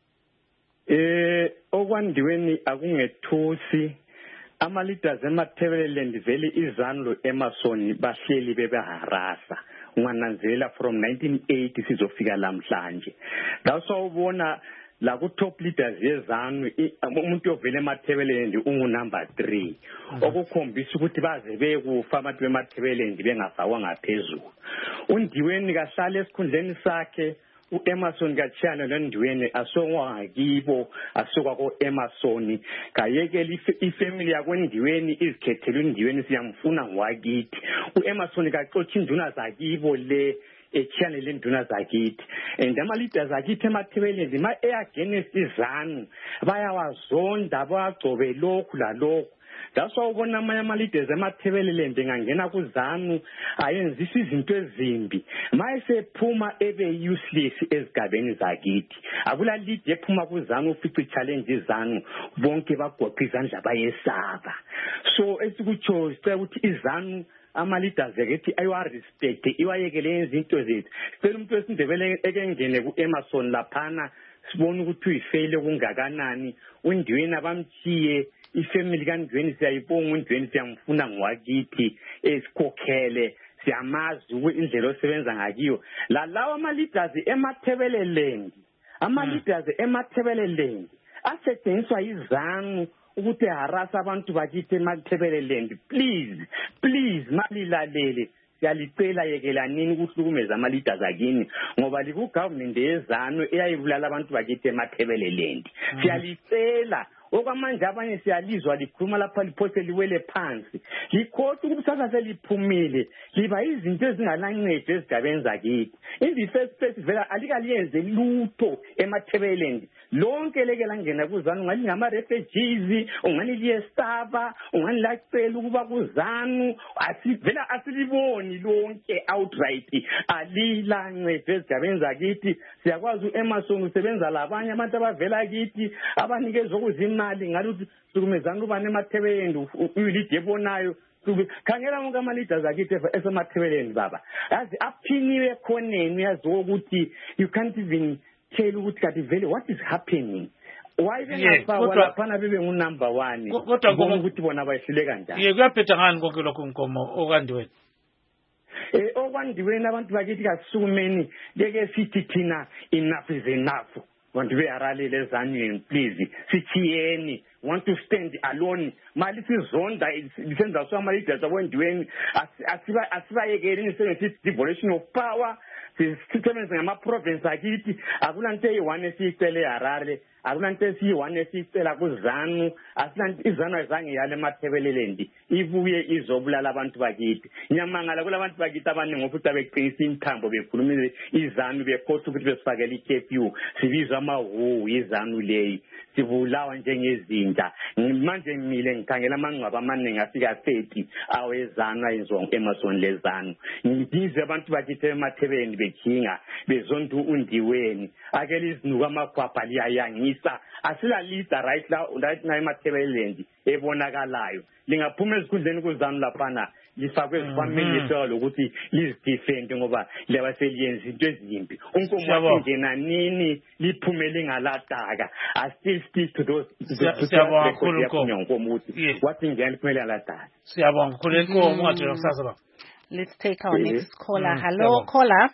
Okwandiweni akungethusi. Ama-leaders emathebeleland vele izanlo Emerson bahleli bebeharasa ungananzela from 1980 sizofika lamhlanje. That's why ubona la ku top leaders yezanu umuntu ovela emathebeleland ungunumber 3 okukhombisa ukuthi baze bekufa abantu bemathebeleland bengafakwa ngaphezulu. Undiweni kahlala esikhundleni sakhe uEmerson Kachana londiweni asongwa ngakibo asuka koEmerson kayekela ifamily yakwendiweni izikhethela undiweni siyamfuna ngwakithi uEmerson kaxotsha induna zakibo le echannel lenduna zakithi and ama-leaders akithi emathebelendi ma-against izanu bayawazonda bayagcobe lokhu lalokhu. That's why ubona amanye ama-leaders emathebeleland engangena kuzanu ayenzisa izinto ezimbi mayesephuma ebe useless ezigabeni zakithi. Akula lead ephuma kuzanu ufica challenge izanu bonke bagoqa izandla bayesaba. So esikutsho sicela ukuthi izanu ama-leaders ekethi ayiwa-respect iwayekele izinto zethu. Sicela umuntu wesindebele ekengene ku-Emerson laphana sibone ukuthi uyifeyile kungakanani undiweni abamchiye ifamily kaNdweni siyayibonga uNdweni siyamfuna ngwakithi esikhokhele siyamazi indlela osebenza ngakiyo lawa ama-leaders emathebeleland asetshenziswa izanu ukuthi harasa abantu bakithi emathebeleland. Please malilalele siyalicela yekelanini ukuhlukumeza ama-leaders akini ngoba liku-government yezanu eyayibulala abantu bakithi emathebeleland. Siyalicela okwamanje abanye siyalizwa likhuluma lapha liphose liwele phansi likhothi ukusasa seliphumile liba izinto ezingalancedo ezigabeni zakithi in the first place vela alikaliyenze lutho eMathebeleland lonke leke langena kuZANU ngani ngama refugees ungani liyestaba ungani lacela ukuba kuZANU asivela asiliboni lonke outright alilancedo ezigabeni zakithi siyakwazi uEmmerson usebenza labanye abantu abavela kithi abanikezwe ukuzimali ngaluthi sukumezana ubane eMathebeleland uyilidebonayo khangela wonke ama-leaders akithi esemathebeleni baba yazi aphiniwe khoneni yazi ukuthi you can't even tell ukuthi kathi vele what is happening why bengafakwa laphana bebe ngu-number 1 kodwa ukuthi bona bayehlule kanjani kuyaphetha ngani konke lokhu Nkomo okwandiweni okwandiweni abantu bakithi kasukumeni leke sithi thina enough is enough bantu beharare lezanweni please sithiyeni want to stand alone mali sizonda lisenza so ama-leaders akwendiweni asibayekeli sithi devolution of power sisebenze ngama-province akithi akunanto eyi-1 esiyicela eHarare akunanto esiyi-1 esiyicela kuZANU iZANU ayizange yale eMathebeleland ibuye izobulala abantu bakithi nyamangala kulabantu bakithi abaningi ukuthi abeqinisa imithambo bekhulumile iZANU bekhothi ukuthi besifakele i-curfew sibizwa amawu iZANU leyi sibulawa njengezinja manje ngimile ngikhangela amangcwaba amaningi afika 30 aweZANU ayenziwa ngu-Emmerson leZANU ngibizwe abantu bakithi eMathebeleland bekhinga bezonto undiweni akele izinuka amakhwapha liyayangisa asila leader right now eMathebeleland ebonakalayo lingaphuma ezikhundleni kuZANU laphana lifakwe ezifameni leswa lokuthi lizidefend ngoba leba seliyenza into ezimbi unkomo ngena nini liphume lingaladaka I still stick to those siyabonga kakhulu wathi ngene liphumele aladaka siyabonga kakhulu Nkomo ungathela kusasa baba. Let's take our next caller. Hello, caller.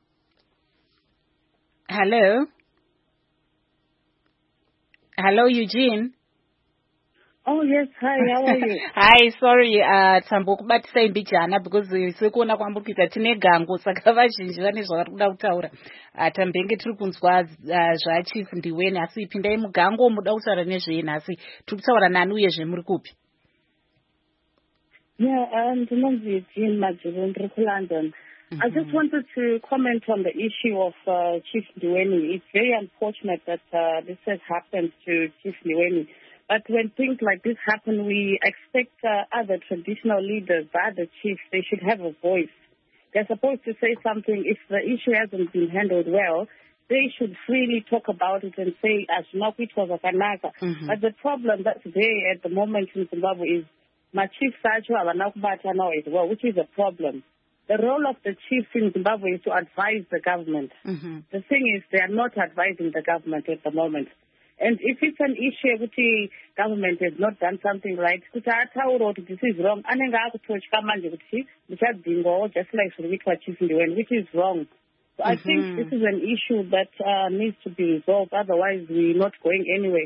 Hello, Eugene. Oh yes, hi, how are you? Hi, sorry, Tambo kubatisa imbijana because sekuona kwambukita tine gango saka vazhinji vane zvavari kuda kutaura. Tambenge tiri kunzwa zvaChief Ndiweni asi pindai mugango muda kutaura nezvenyi asi tiri kutaura nani uyezve muri kupi? Yeah, ndinonzi Eugene Majuru ndiri kuLondon. I just wanted to comment on the issue of Chief Ndiweni. It's very unfortunate that this has happened to Chief Ndiweni. But when things like this happen, we expect other traditional leaders, the other chiefs, they should have a voice. They're supposed to say something. If the issue hasn't been handled well, they should freely talk about it and say, as it was a Kanaka. But the problem that's there at the moment in Zimbabwe is my chief Sacho Avanakubata now as well, which is a problem. The role of the chiefs in Zimbabwe is to advise the government. The thing is, they are not advising the government at the moment. And if it's an issue which the government has not done something right, this is wrong, just like Chief Ndiweni, which is wrong. So I think this is an issue that needs to be resolved. Otherwise, we're not going anywhere.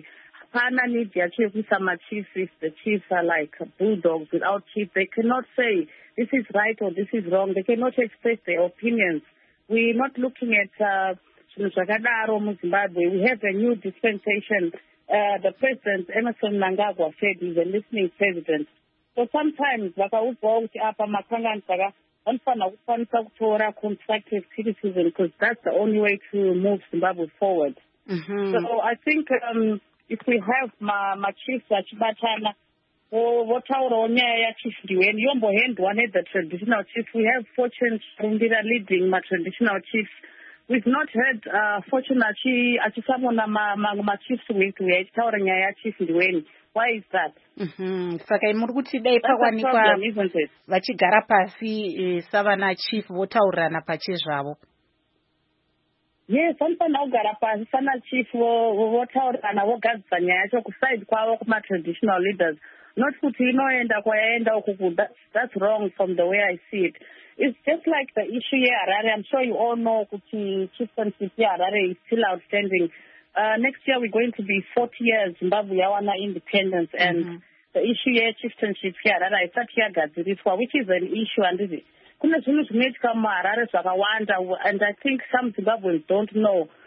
If the chiefs are like bulldogs without chiefs, they cannot say this is right or this is wrong. They cannot express their opinions. We're not looking at Zimbabwe. We have a new dispensation. The president, Emmerson Mnangagwa, said he's a listening president. So sometimes, constructive criticism because that's the only way to move Zimbabwe forward. So I think if we have my chiefs, Chibatana, what our Chief Ndiweni, Yombo Hand, one head the traditional chiefs. We have Fortune Ndira leading my traditional chiefs. We've not heard Fortune Achisabona my chiefs with Chief Ndiweni. Why is that? Saka imurikuti dai pakwanikwa vachigara pasi savana chief votaurana pachezvavo. Yes, vanofana kugara pasi sana chief votaurana vogadzisa nyaya yacho kuside kwavo kuma-traditional leaders. Not kuti inoenda kwayaenda ukuku. That's wrong from the way I see it. It's just like the issue here, Harare. I'm sure you all know kuti chieftainship here, Harare is still outstanding. Next year we're going to be 40 years Zimbabwe yawana independence, and the issue here, chieftainship here, Harare, is that here gadziriswa, which is an issue, and and I think some Zimbabweans don't know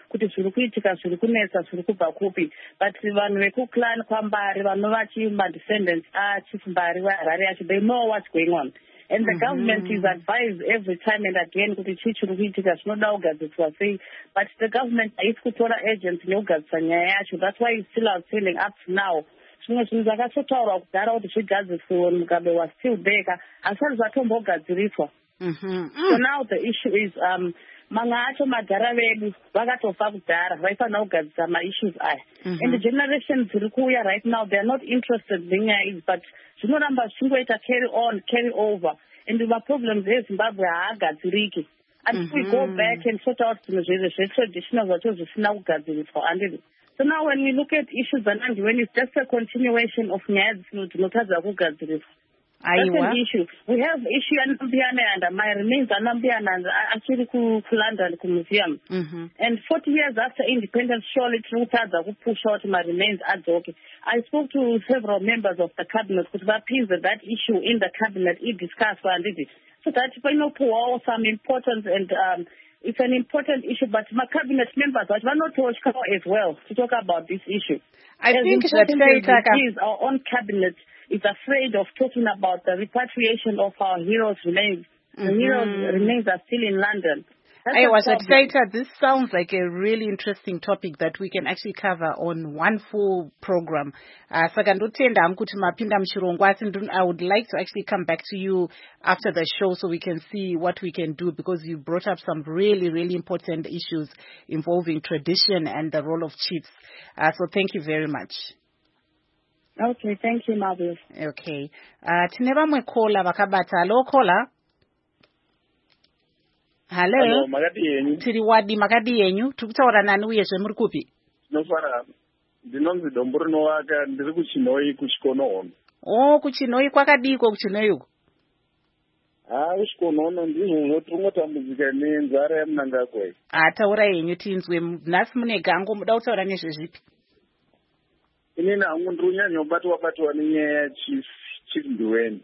kuti zviri kuitika zviri kunetsa zviri kubva kupi. But vanhu vekuklan kwaMbari vanova madescendants aChief Mbari weHarare yacho, they know what's going on. And the government is advised every time and again kuti chii chiri kuitika zvinoda kugadziswa sei. But the government haisi kutora agents nekugadzisa nyaya yacho. That's why it's still outstanding up to now. Zvimwe zvinhu zvakatotaurwa kudhara kuti zvigadziswe Mugabe was still there asati zvatombogadziriswa. So now the issue is mamwe acho madhara vedu vakatofa kudhara vaifanira kugadzisa maissues aya. And the generations dziri kuuya right now they are not interested nenyaya idzi, but zvinoramba zvichingoita carry over, and the problems eZimbabwe haagadziriki. And if we go back and sort out zvinhu zvetraditional zvacho zvisina kugadziriswa anditi. So now when we look at issues when it's just a continuation of nyaya dzinotadza kugadziriswa. That's an issue. We have issue Anambiyana and my remains Anambiyana actually to London museum. And 40 years after independence, surely tinotadza push out my remains adzoke. I spoke to several members of the cabinet kuti vapinze that issue in the cabinet discussed so that panopuwawo some importance, and it's an important issue, but my cabinet members vanotosha as well to talk about this issue. I think that our own cabinet is afraid of talking about the repatriation of our heroes' remains. The heroes' remains are still in London. This sounds like a really interesting topic that we can actually cover on one full program. I would like to actually come back to you after the show so we can see what we can do, because you brought up some really, really important issues involving tradition and the role of chiefs. So thank you very much. Okay, thank you, Marvelous. Okay. Tine vamwe caller vakabata. Hello, caller. Hello. Tiri wadi makadi yenyu. Tukutaura nani uyezve muri kupi? Nofara. Ndinonzi Dombo rinovaka ndiri kuChinoi kuChikonohono. Oh, kuChinoi kwakadiko kuChinoi uko? Kuchikonohono ndizvo tinotambudzika nenzara yaMnangagwa. Taura yenyu tinzwe. Nhasi mune gango muda kutaura nezvezvipi? Inini hangu ndiri kunyanya kubatwa nenyaya yaChief Ndweni.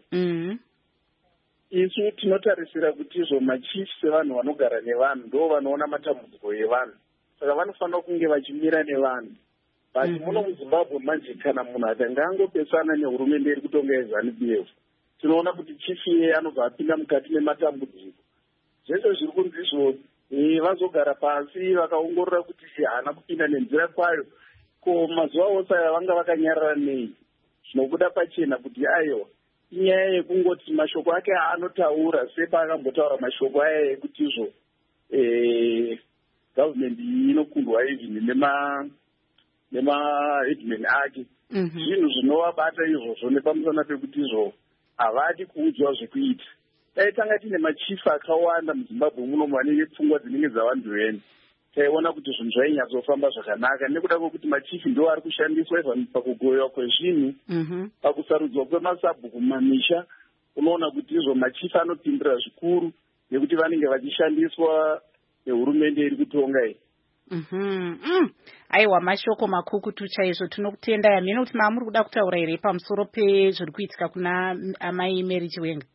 Isu tinotarisira kuti izvo machiefs sevanhu vanogara nevanhu ndo vanoona matambudziko evanhu, saka vanofanira kunge vachimira nevanhu. But muno muZimbabwe manje kana munhu akanga angopesana nehurumende iri kutonga yeZANU-PF, tinoona kuti chief iye anobva apinda mukati mematambudziko. Zvese zviri kunzi izvo vazogara pasi vakaongorora kuti haana kupinda nenzira kwayo, ko mazuva ose aya vanga vakanyarara nei. Zvinobuda pachena kuti aiwa inyaya yekungoti mashoko ake anotaura sepakambotaura mashoko aya ekuti izvo government inokundwa even nema-headman ake. Zvinhu zvinovabata izvozvo nepamusana pekuti izvo havadi kuudzwa zvekuita. Dai tanga tine machief akawanda muZimbabwe muno vane pfungwa dzinenge dzavanduweni, taiona kuti zvinhu zvainyadzofamba zvakanaka, nekuda kwekuti machief ndo ari kushandiswa pakugoyiwa kwezvinhu, pakusarudzwa kwemasabhuku mumamisha. Unoona kuti izvo machief anopindira zvikuru nekuti vanenge vachishandiswa nehurumende iri kutonga iyi. Aiwa, mashoko makukutu chaizvo. Tinokutenda yamene kuti muri kuda kutaura here pamusoro pezviri kuitika kuna amai Mary Chiwenga?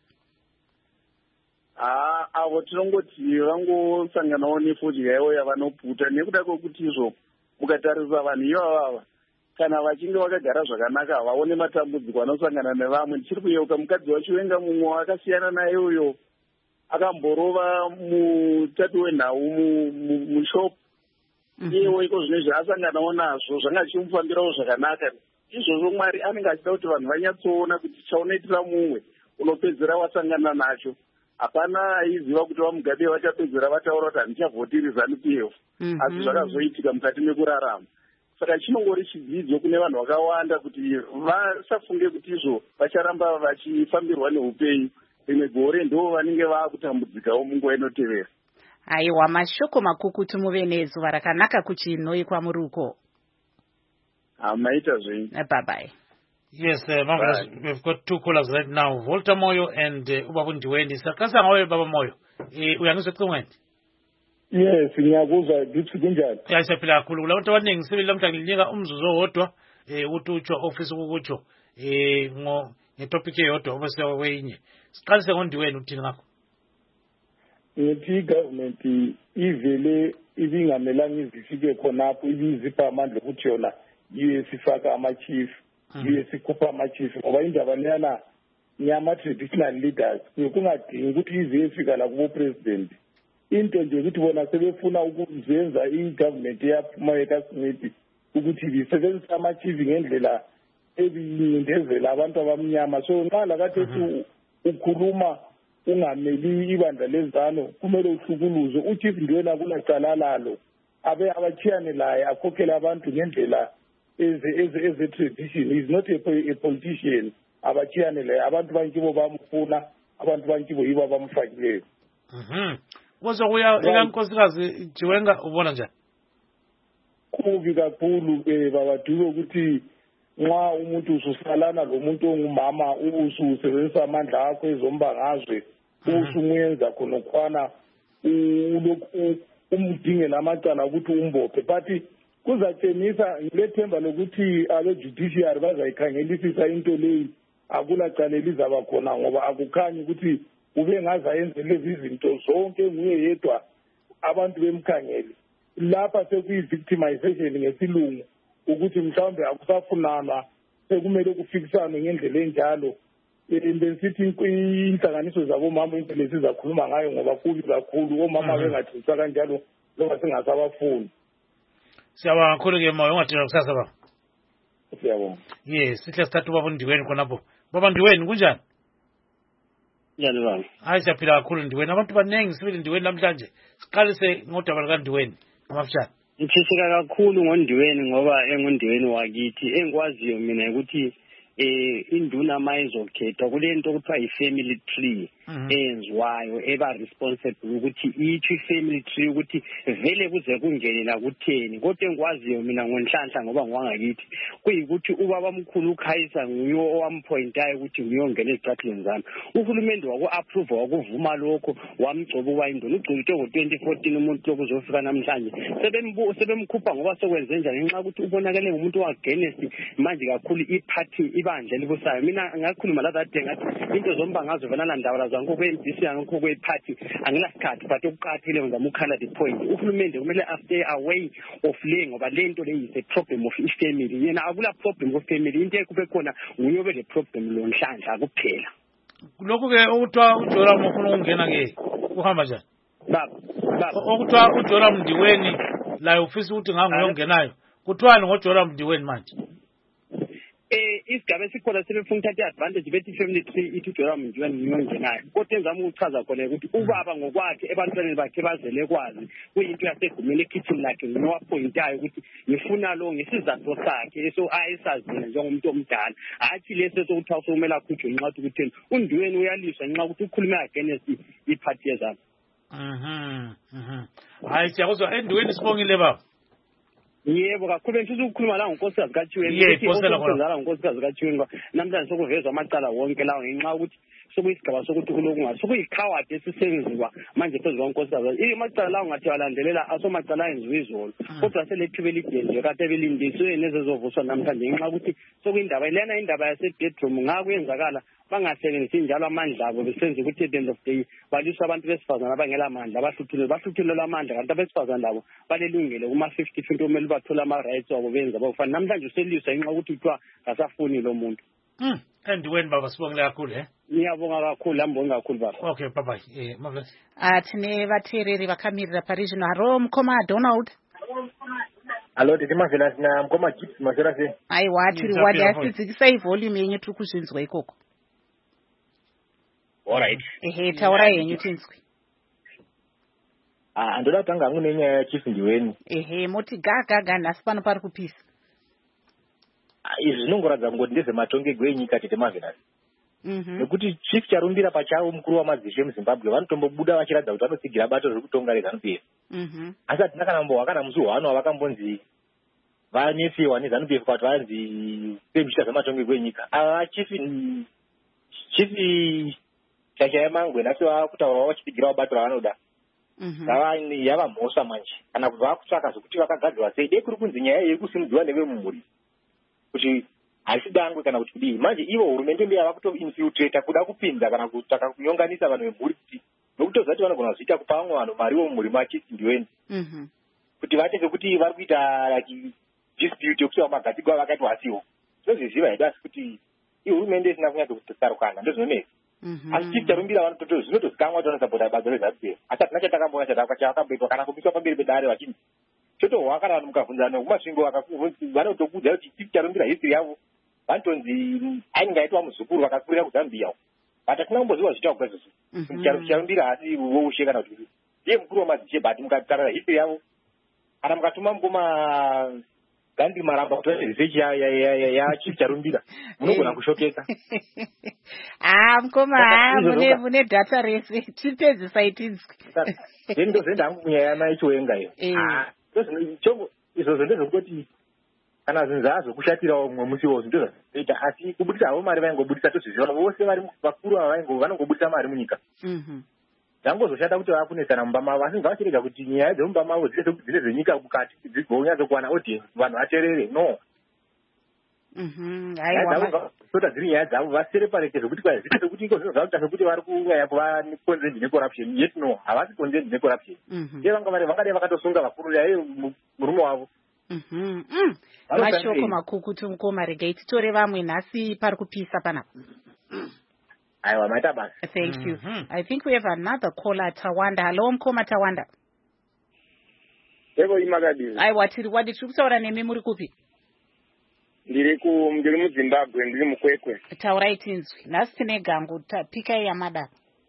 Avo tinongoti vangosanganawo nefodya yavo yavanoputa, nekuda kwekuti izvo mukatarisa vanhu ivava kana vachinge vakagara zvakanaka havaone matambudziko anosangana nevamwe. Ndichiri kuyeuka mukadzi waChiwenga mumwe akasiyana naye uyo akamborova mutatu wenhau mushopu. Iyewo iko zvine zvaasanganawo nazvo zvanga zvichimufambirawo zvakanaka. Izvozvo Mwari anenge achida kuti vanhu vanyatsoona kuti chaunoitira mumwe unopedzera wasangana nacho. Hapana aiziva kuti vaMugabe vachapedzera vataura kuti handichavhotiri ZANU-PF, asi zvakazoitika mukati mekurarama. Saka chinongori chidzidzo kune vanhu vakawanda kuti vasafunge kuti izvo vacharamba vachifambirwa neupenyu. Rimwe gore ndo vanenge vaakutambudzikawo munguva inotevera. Aiwa, mashoko makukutu, muve nezuva rakanaka kuChinoi kwamuri uko. Maita zvenyu. Bye bye. Yes, we've got two callers right now, Volta Moyo and Ubabu Ndweni. Sakasa ngawe Baba Moyo. Uyangizwe kucingweni? Yes, ngiyakuzwa ukuthi kunjani. Siyaphila kakhulu. Kulawonto abaningi sibili lamhla nginika umzuzu owodwa uthi office ukukutsho ngetopic eyodwa obese wenye. Siqalise ngoNdiweni uthini ngakho? Ngithi government ivele ibingamelanga izifike khonapho ibizipha amandla ukuthi yona yiyo esifaka ama-chief yiyo esikhupha ama-chief ngoba indaba leyana ngiyama-traditional leaders kungadingi ukuthi ize efika la kubo-president into nje ukuthi bona sebefuna ukuzenza i-government eyaphumayo kaSmith ukuthi bisebenzisa ama-chief ngendlela ebilindezela abantu abamnyama so nxa lakathethi ukhuluma ungameli ibandla lezano kumele uhlukuluze uchief Ndwena kulacala lalo abachiyane laye akhokhele abantu ngendlela eze-tradition is not a politician abachiyane laye abantu bankibo bamfuna abantu bankibo yibo abamfakileyo kuzokuya ikankosikazi Chiwenga ubona njani kubi kakhulu babadube ukuthi nxa umuntu ususalana lo muntu ongumama usebenzisa amandla akho ezombangazwe usumuyenza khonokwana umdingela amacala ukuthi umbophe but kuzatshengisa ngilethemba lokuthi abe-judiciary bazayikhangelisisa into leyi akulacala elizaba khona ngoba akukhanyi ukuthi ube ngaze ayenze lezi zinto zonke nguye yedwa abantu bemkhangele lapha sekuyi-victimization ngesilungu ukuthi mhlawumbe akusafunanwa sekumele kufikisane ngendlela enjalo besithi inhlanganiso zabomama into lesizakhuluma ngayo ngoba kubi kakhulu omama bengathiswa kanjalo loba singasabafuni siyabonga kakhulu-ke moya ungadinga kusasa baba siyabonga yes sihle sithatha ubaba uNdiweni khonapho baba Ndiweni kunjani njani baba hayi siyaphila kakhulu Ndiweni abantu baningi sibili Ndiweni namhlanje siqalise ngodaba lukaNdiweni ngamafishane ngithiseka kakhulu ngoNdiweni ngoba enguNdiweni wakithi engikwaziyo mina ukuthi induna mayizokhetha kulento okuthiwa i-family tree eyenziwayo eba responsible ukuthi ithi family tree ukuthi vele kuze kungene la kutheni kodwa engikwaziyo mina ngonhlanhla ngoba ngiwangakithi kuyikuthi ubaba omkhulu uKhayisa nguyo owampointayo ukuthi ngiyongena ezicathleni zami uhulumende waku-approve wakuvuma lokho wamgcoba uba induna ugcotshwe ngo-2014 umuntu lokhu uzofika namhlanje sebemkhupha ngoba sokwenze njani ngenxa ukuthi ubonakele ngumuntu wagenest manje kakhulu iphathi ibandla elibusayo mina ngakhuluma la that day ngathi into zombangazo venana ndaba zangu kwe-MDC ngakho kwe-party angilasikhathi but okuqathile ngizama ukhala the point uhulumende kumele stay away of le ngoba le nto le is a problem of i-family yena akula problem of family into ekube khona nguyobe le problem lo nhlanhla kuphela lokhu-ke okuthiwa uJoram ufuna ukungena-ke uhamba njani okuthiwa uJoram Ndiweni laye ufisa ukuthi nganguyongenayo kuthiwani ngoJoram Ndiweni manje isigaba esikhona sebefuna ukuthatha i-advantage bethi i-family tree ithi uJoram Ndiweni ngiyongenayo kodwa engizama ukuchaza khona ukuthi ubaba ngokwakhe ebantwaneni bakhe bazele kwazi kuyinto yasegumeni ekitchen lakhe ngiwapointayo ukuthi ngifuna lo ngesizathu sakhe so ayesazile njengomuntu omdala hathi lesi sokuthiwa sokumele akhutshwe ngenxa yokutheni uNdiweni uyaliswa ngenxa yokuthi ukhulume against iphathi yezabo hayi siyakuzwa eNdiweni sibongile baba yebo kakhulu ngifisa ukukhuluma la ngonkosikazi kaChiwenga ukuthi ngonkosikazi kaChiwenga namhlanje sokuvezwa amacala wonke lawo ngenxa yokuthi sokuyisigaba sokuthi kulokungathi sokuyikhawadi esisenziwa manje phezu kwankosikazi amacala lawo ngathi walandelela asomacala ayenziwe izolo kodwa selethibe lidenje kade belindiswe nezezovuswa namhlanje ngenxa yokuthi sokuyindaba lena indaba yase-bedroom ngakuyenzakala bangasebenzisi njalo amandla abo besenza ukuthi at the end of the day baliswa abantu besifazane abangela amandla bahluthulelwa amandla kanti abesifazane labo balelungele kuma-50 kumele bathole ama-rights wabo benza bafana namhlanje useliswa ngenxa yokuthi kuthiwa ngasafuni lo muntu eNdiweni baba sibongile kakhulu ngiyabonga kakhulu ambongi kakhulu baba okay bye bye marvelous tine vateereri vakamirira parizvino haro mukoma Donald Hello, ndiri Marvelous na mukoma Gibbs mazera sei? Aiwa tiri wadi asi dzikisai volume yenyu tiri kuzvinzwa ikoko. Alright. Ehe taura yenyu tinzwi. Ndoda kutanga hangu nenyaya yaChief Ndiweni. Ehe moti gaga nhasi pano pari kupisa. Izvi zvinongoratidza kungoti ndezvematongego enyika tete Marvelous. Nekuti Chief charumbira pachawo mukuru wamadzishe muZimbabwe vanotombobuda vachiratidza kuti vanotsigira bato riri kutonga reZANU-PF. Asi hatina kana mbowakana musi wano wavakambonzi vanesiwa neZANU-PF kuti vanzi pemishita zvematongego enyika. Ava Chief Shashaya Mangwe nhasi vakutaurawo vachipigirawo bato ravanoda. Yava mhosva manje kana kuti vakutsvaka zvokuti vakagadzirwa sei dei kuri kunzi nyaya iyi kusimudziwa nevemumhuri kuti haisi dangwe kana kuti kudii manje ivo hurumende ndiyo yava kutoinfiltrata kuda kupinza kana kutsvaka kunyonganisa vanhu vemhuri kuti nokuti tozati vanogona kuzviita kupa vamwe vanhu mari vomumhuri maChief Ndiweni kuti vatenge kuti vari kuita like dispute yokuti magadzigwa vakati wasiwo tinozviziva hedu asi kuti ihurumende isina kunyatso kutsarukana ndozvinonezi asi chief charumbira vanototo zvinotozikamwa kuti vanosapota basa rezapf asi hatina chatakambona chakakamboitwa kana kubiswa pamberi pedare vachini chotohwa kana vanhu mukabvunzana kumasvingo vanotokudza kuti chief charumbira history yavo vanotonzi ainenge aitwa muzukuru vakakurira kuzambia but hatina kumboziva zvitaugwa izvozvo charumbira asi voushe kana kuti ndiye mukuru wamadzishe but mukatarira history yavo kana mukatuma mukoma Gandhi Maramba kutoa research ya chief charumbira munogona kushokeka. Mkoma mune data rese chipedzi saitinzwi. Ndo zenda hangu kunyaya mai chiwenga iyo. Chongo izvo ndezvokuti kana zinzazo kushatira umwe musiwo ndo zvaita asi kubudisa havo mari vaingobudisa tozviziva vose vari vakuru ava vanongobudisa mari munyika. Zvangozoshata kuti vakunesana mumba mavo asi ngavachirega kuti nyaya dzemumba mavo dzine zvenyika mukati dzigonyatso kuwana audience vanhu vateerere no. Tota dziri nyaya dzavo vaserepareke zvokuti kwazvite sokuti iko zvinhu zvakuita sokuti vari kunyanya kuva content necorruption yet no havasi content necorruption. Iye vangadai vakatosunga vakuru yaye murume wavo. Mashoko makukutu mukoma regai titore vamwe nhasi pari kupisa panapa. Thank you. I think we have another caller, Tawanda. Hello, mkoma Tawanda. Ego imakadini. Wadi tukutaura nemi muri kupi? Ndiri mu Zimbabwe, ndiri mukwekwe. Taurai tinzwi. Nasi tine gangu, pika ya mada.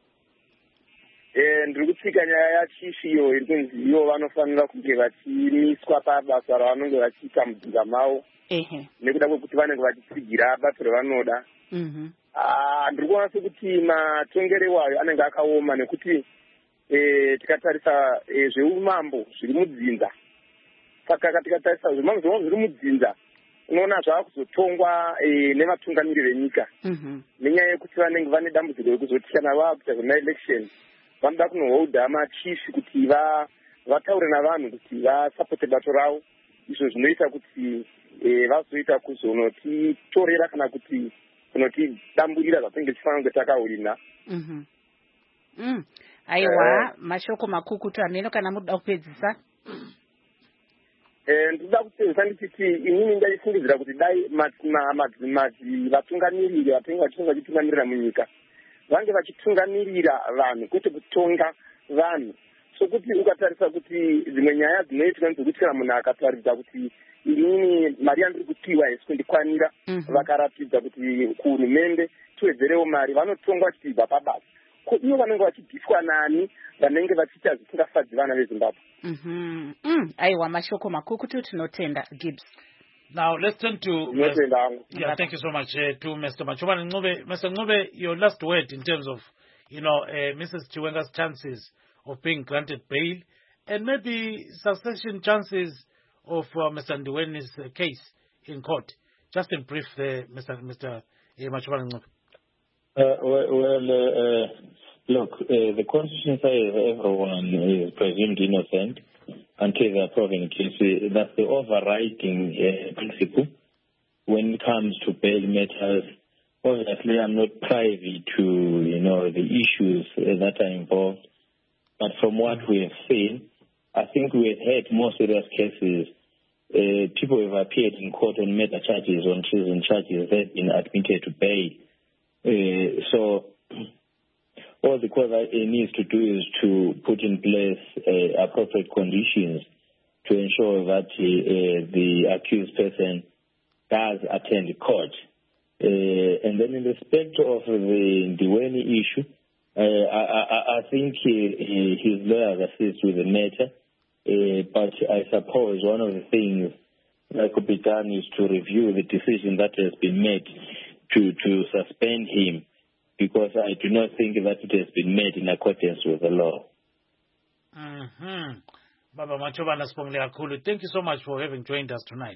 Ndiri kutsika nyaya ya chief iyo, irikunzi iyo vanofanira kunge vachimiswa pabasa ravanenge vachiita mudzinga mavo. Nekuda kwekuti vanenge vachitsigira basa ravanoda. Ndiri kuona sekuti matongere wayo anenge akaoma nekuti tikatarisa zveumambo zviri mudzinza. Saka tikatarisa zvemambo zviri mudzinza unoona zvava kuzotongwa nevatungamiri venyika. Nenyaya yekuti vanenge vane dambudziko rekuzotyana vakuita zvemaelection. Vanoda kunoholda machief kuti vataure navanhu kuti vasapote bato ravo. Izvo zvinoita kuti vazoita kuzonotitorera kana kuti kunotidamburira zvatinenge tifanira kunge takaurina. Aiwa mashoko makukutu ameno kana muda kupedzisa. Ndinoda kupedzisa ndichiti inini ndaifungidzira kuti dai madzimai vatungamiriri vatinenge vachitungamirira munyika vange vachitungamirira vanhu kwete kutonga vanhu. Sokuti ukatarisa kuti dzimwe nyaya dzinoitwa ndedzekutyira munhu akataridza kuti inini mari yandiri kupiwa haisi kundikwanira vakaratidza kuti kuhurumende tiwedzerewo mari vanotongwa vachibva pabasa. Ko ivo vanenge vachibviswa nani vanenge vachiita zvisingafadzi vana veZimbabwe. Aiwa mashoko makukutu tinotenda Gibbs. Now let's turn to thank you so much to Mr. Machobane Ncube. Mr. Ncube, your last word in terms of Mrs. Chiwenga's chances of being granted bail and maybe succession chances of Mr. Ndiweni's case in court. Just in brief there, Mr. Machobane Ncube. Look, the Constitution says everyone is presumed innocent until they are proven guilty. That's the overriding principle when it comes to bail matters. Obviously, I'm not privy to, the issues that are involved. But from what we have seen, I think we have had more serious cases. People have appeared in court on murder charges, on treason charges. They've been admitted to bail. So all the court needs to do is to put in place appropriate conditions to ensure that the accused person does attend court. And then in respect of the Ndiweni issue, I think his lawyers assist with the matter. But I suppose one of the things that could be done is to review the decision that has been made to suspend him, because I do not think that it has been made in accordance with the law. Baba Machobane Sibongile kakhulu. Thank you so much for having joined us tonight.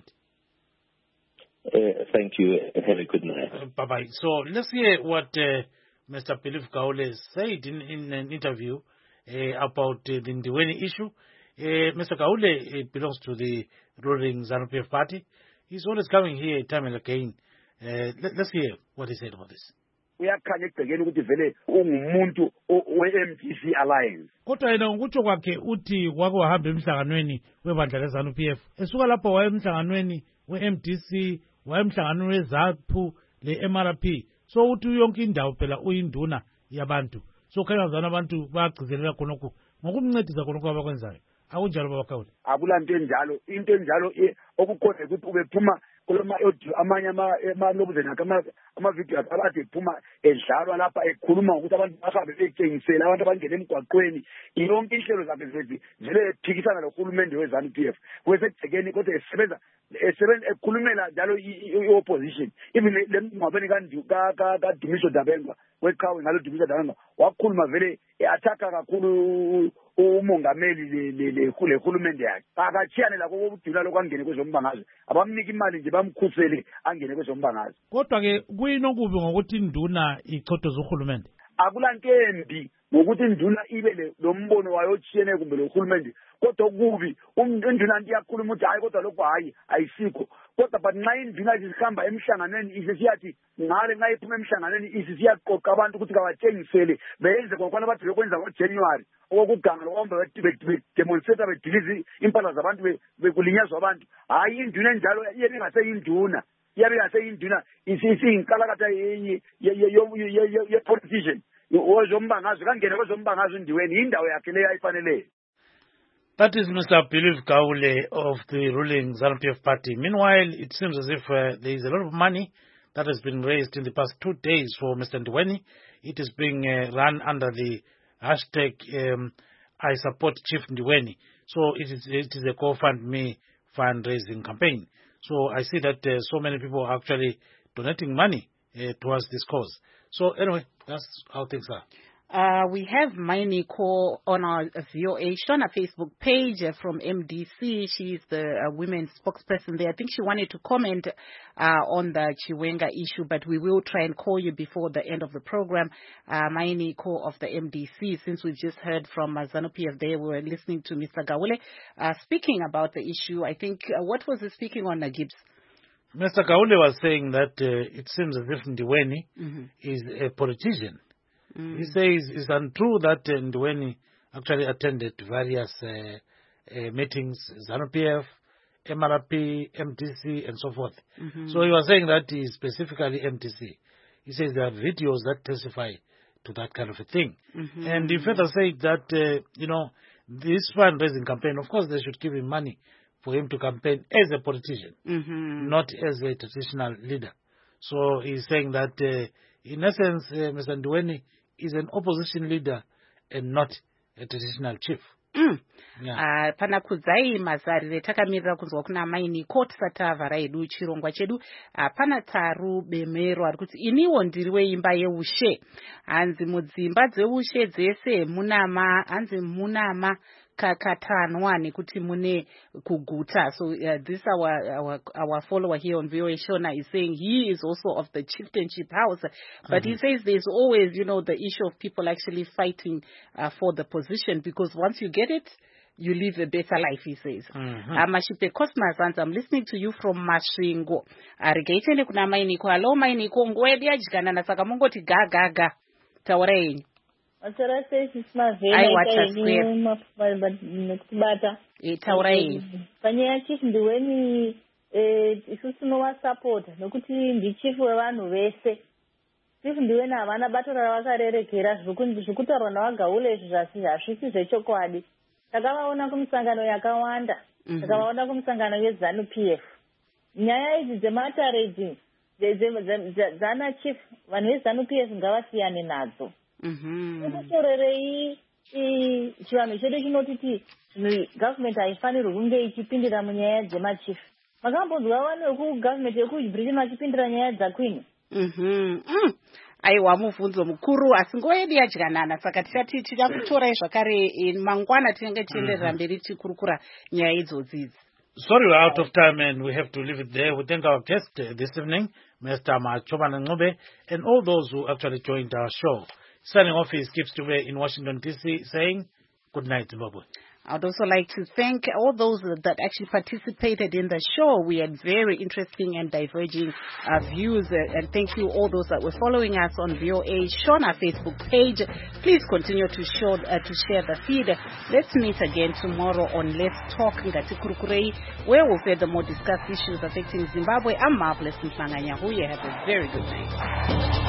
Thank you. Have a good night. Bye-bye. So let's hear what Mr. Philip Gaule said in an interview about the Ndiweni issue. Mr. Gaule belongs to the ruling ZANU-PF party. He's always coming here time and again. Let's hear what he said about this. uyakhanya egcekeni ukuthi vele ungumuntu we-MDC Alliance. Kodwa yena ngokutsho kwakhe uthi kwake wahamba emhlanganweni webandla le-ZANU-PF. Esuka lapho waye emhlanganweni we-MDC, waye emhlanganweni we-ZAPU le-MRP. So uthi yonke indawo phela uyinduna yabantu. So khanya zana abantu bagcizelela khonokho ngokumncedisa khonokho abakwenzayo. Akunjalo baba Khawule. Akulanto enjalo, into enjalo okukhona ukuthi ubephuma kulama audio amanye amalobuzeni ama-video akade ephuma edlalwa lapha ekhuluma ukuthi abantu bahambe betshengisela abantu abangena emgwaqweni. Yonke inhlelo zakhe vele ephikisana nohulumende we-ZANU-PF. Kwesegcekeni kodwa esebenza ekhulumela njalo i-opposition. Even lemngcwabeni kaDumiso Dabengwa weqhawe ngalo Dumiso Dabengwa wakhuluma vele e-athaka kakhulu umongameli lehulumende yakhe. Akachiyane lakho kokudula lokwangene kwezombangazwe. Abamnika imali nje bamkhusele angene kwezombangazwe. Kodwa ke kuyinokubi ngokuthi induna ichothoza uhulumende. Akulanto embi ngokuthi induna ibe lo mbono wayo ochiyene kumbe lo hulumende. Kodwa kubi induna iyakhuluma ukuthi hayi kodwa lokho hayi ayisikho. Kodwa but nxa induna zihamba emhlanganweni isisiyathi ngale nxa iphuma emhlanganweni isisiyaqoqa abantu ukuthi kabatshengisele beyenze kokwana bathi bekwenza ngoJanuary okuganga lokuhamba bedemonstrate bedilize impahla zabantu bekulinyazwa abantu. Hayi induna enjalo iyabe ingaseyinduna. Iyabe ingaseyinduna isiyinkalakatha ye-politician. Ozombangazwe kangene kwezombangazwe indiweni indawo yakhe leyo ayifaneleyo. That is Mr. Believe Gaule of the ruling ZANU-PF party. Meanwhile, it seems as if there is a lot of money that has been raised in the past 2 days for Mr. Ndiweni. It is being run under the hashtag I support Chief Ndiweni. So it is a GoFundMe fundraising campaign. So I see that so many people are actually donating money towards this cause. So anyway, that's how things are. We have Mainiko on our VOA Shona Facebook page from MDC. She's the women's spokesperson there. I think she wanted to comment on the Chiwenga issue, but we will try and call you before the end of the program. Mainiko of the MDC, since we just heard from ZANU-PF there, we were listening to Mr. Gaule speaking about the issue. I think, what was he speaking on, Gibbs? Mr. Gaule was saying that it seems as if Ndiweni is a politician. He says it's untrue that Ndiweni actually attended various meetings, ZANU-PF, MRP, MTC, and so forth. So he was saying that he is specifically MTC. He says there are videos that testify to that kind of a thing. And he further said that, this fundraising campaign, of course, they should give him money for him to campaign as a politician, not as a traditional leader. So he's saying that, in essence, Mr. Ndiweni is an opposition leader and not a traditional chief. Pana kudzai mazarire takamirira kunzwa kuna Mainiko tisati avhara edu chirongwa chedu. Pana Taru Bemero ari kuti iniwo ndiri weimba yeushe. Hanzi mudzimba dzeushe dzese munama, hanzi munama kakatanwa nekuti mune kuguta. So this our follower here on VOA Shona is saying he is also of the chieftainship house, but he says there's always, the issue of people actually fighting for the position, because once you get it, you live a better life, he says. Mashipe Cosmas, and I'm listening to you from Mashingo. Arigaitene kuna Mainiko. Hello Mainiko, ngwedi ajikana na saka mungoti gaga. Tawarei. Taurayi panyaya ya chief Ndiweni isusu tinovasapota nokuti ndichief wevanhu vese. Chief Ndiweni havana bato ravakarerekera zvikutaurwa navagaule izvi hazvisi zvechokwadi. Takavaona kumisangano yakawanda, takavaona kumisangano yeZANU-PF. Nyaya idzi dzemataredzi dzana chief vanhu veZANU-PF ngavasiyane nadzo. Kutorerei chivanhu chedu chinotiti government haifanirwi kunge ichipindira munyaya dzemachief. Makambonzwa vanhu vekugovernment yekubritain vachipindira nyaya dzaqueen? Aiwa mubvunzo mukuru, asi nguva yedu yadyanana, saka tisati tida kutorai zvakare mangwana tinenge tienderera mberi tichikurukura nyaya idzodzi. Sorry, we're out of time and we have to leave it there. We thank our guest this evening, Mr. Machobana Ngcobe, and all those who actually joined our show. Signing off is Gibbs Dube in Washington, D.C., saying good night, Zimbabwe. I'd also like to thank all those that actually participated in the show. We had very interesting and diverging views. And thank you all those that were following us on VOA Show on our Facebook page. Please continue to share the feed. Let's meet again tomorrow on Let's Talk Ngati Kurukurei, where we'll furthermore discuss issues affecting Zimbabwe. I'm Marvelous Mhlanga Nyahuye. Have a very good night.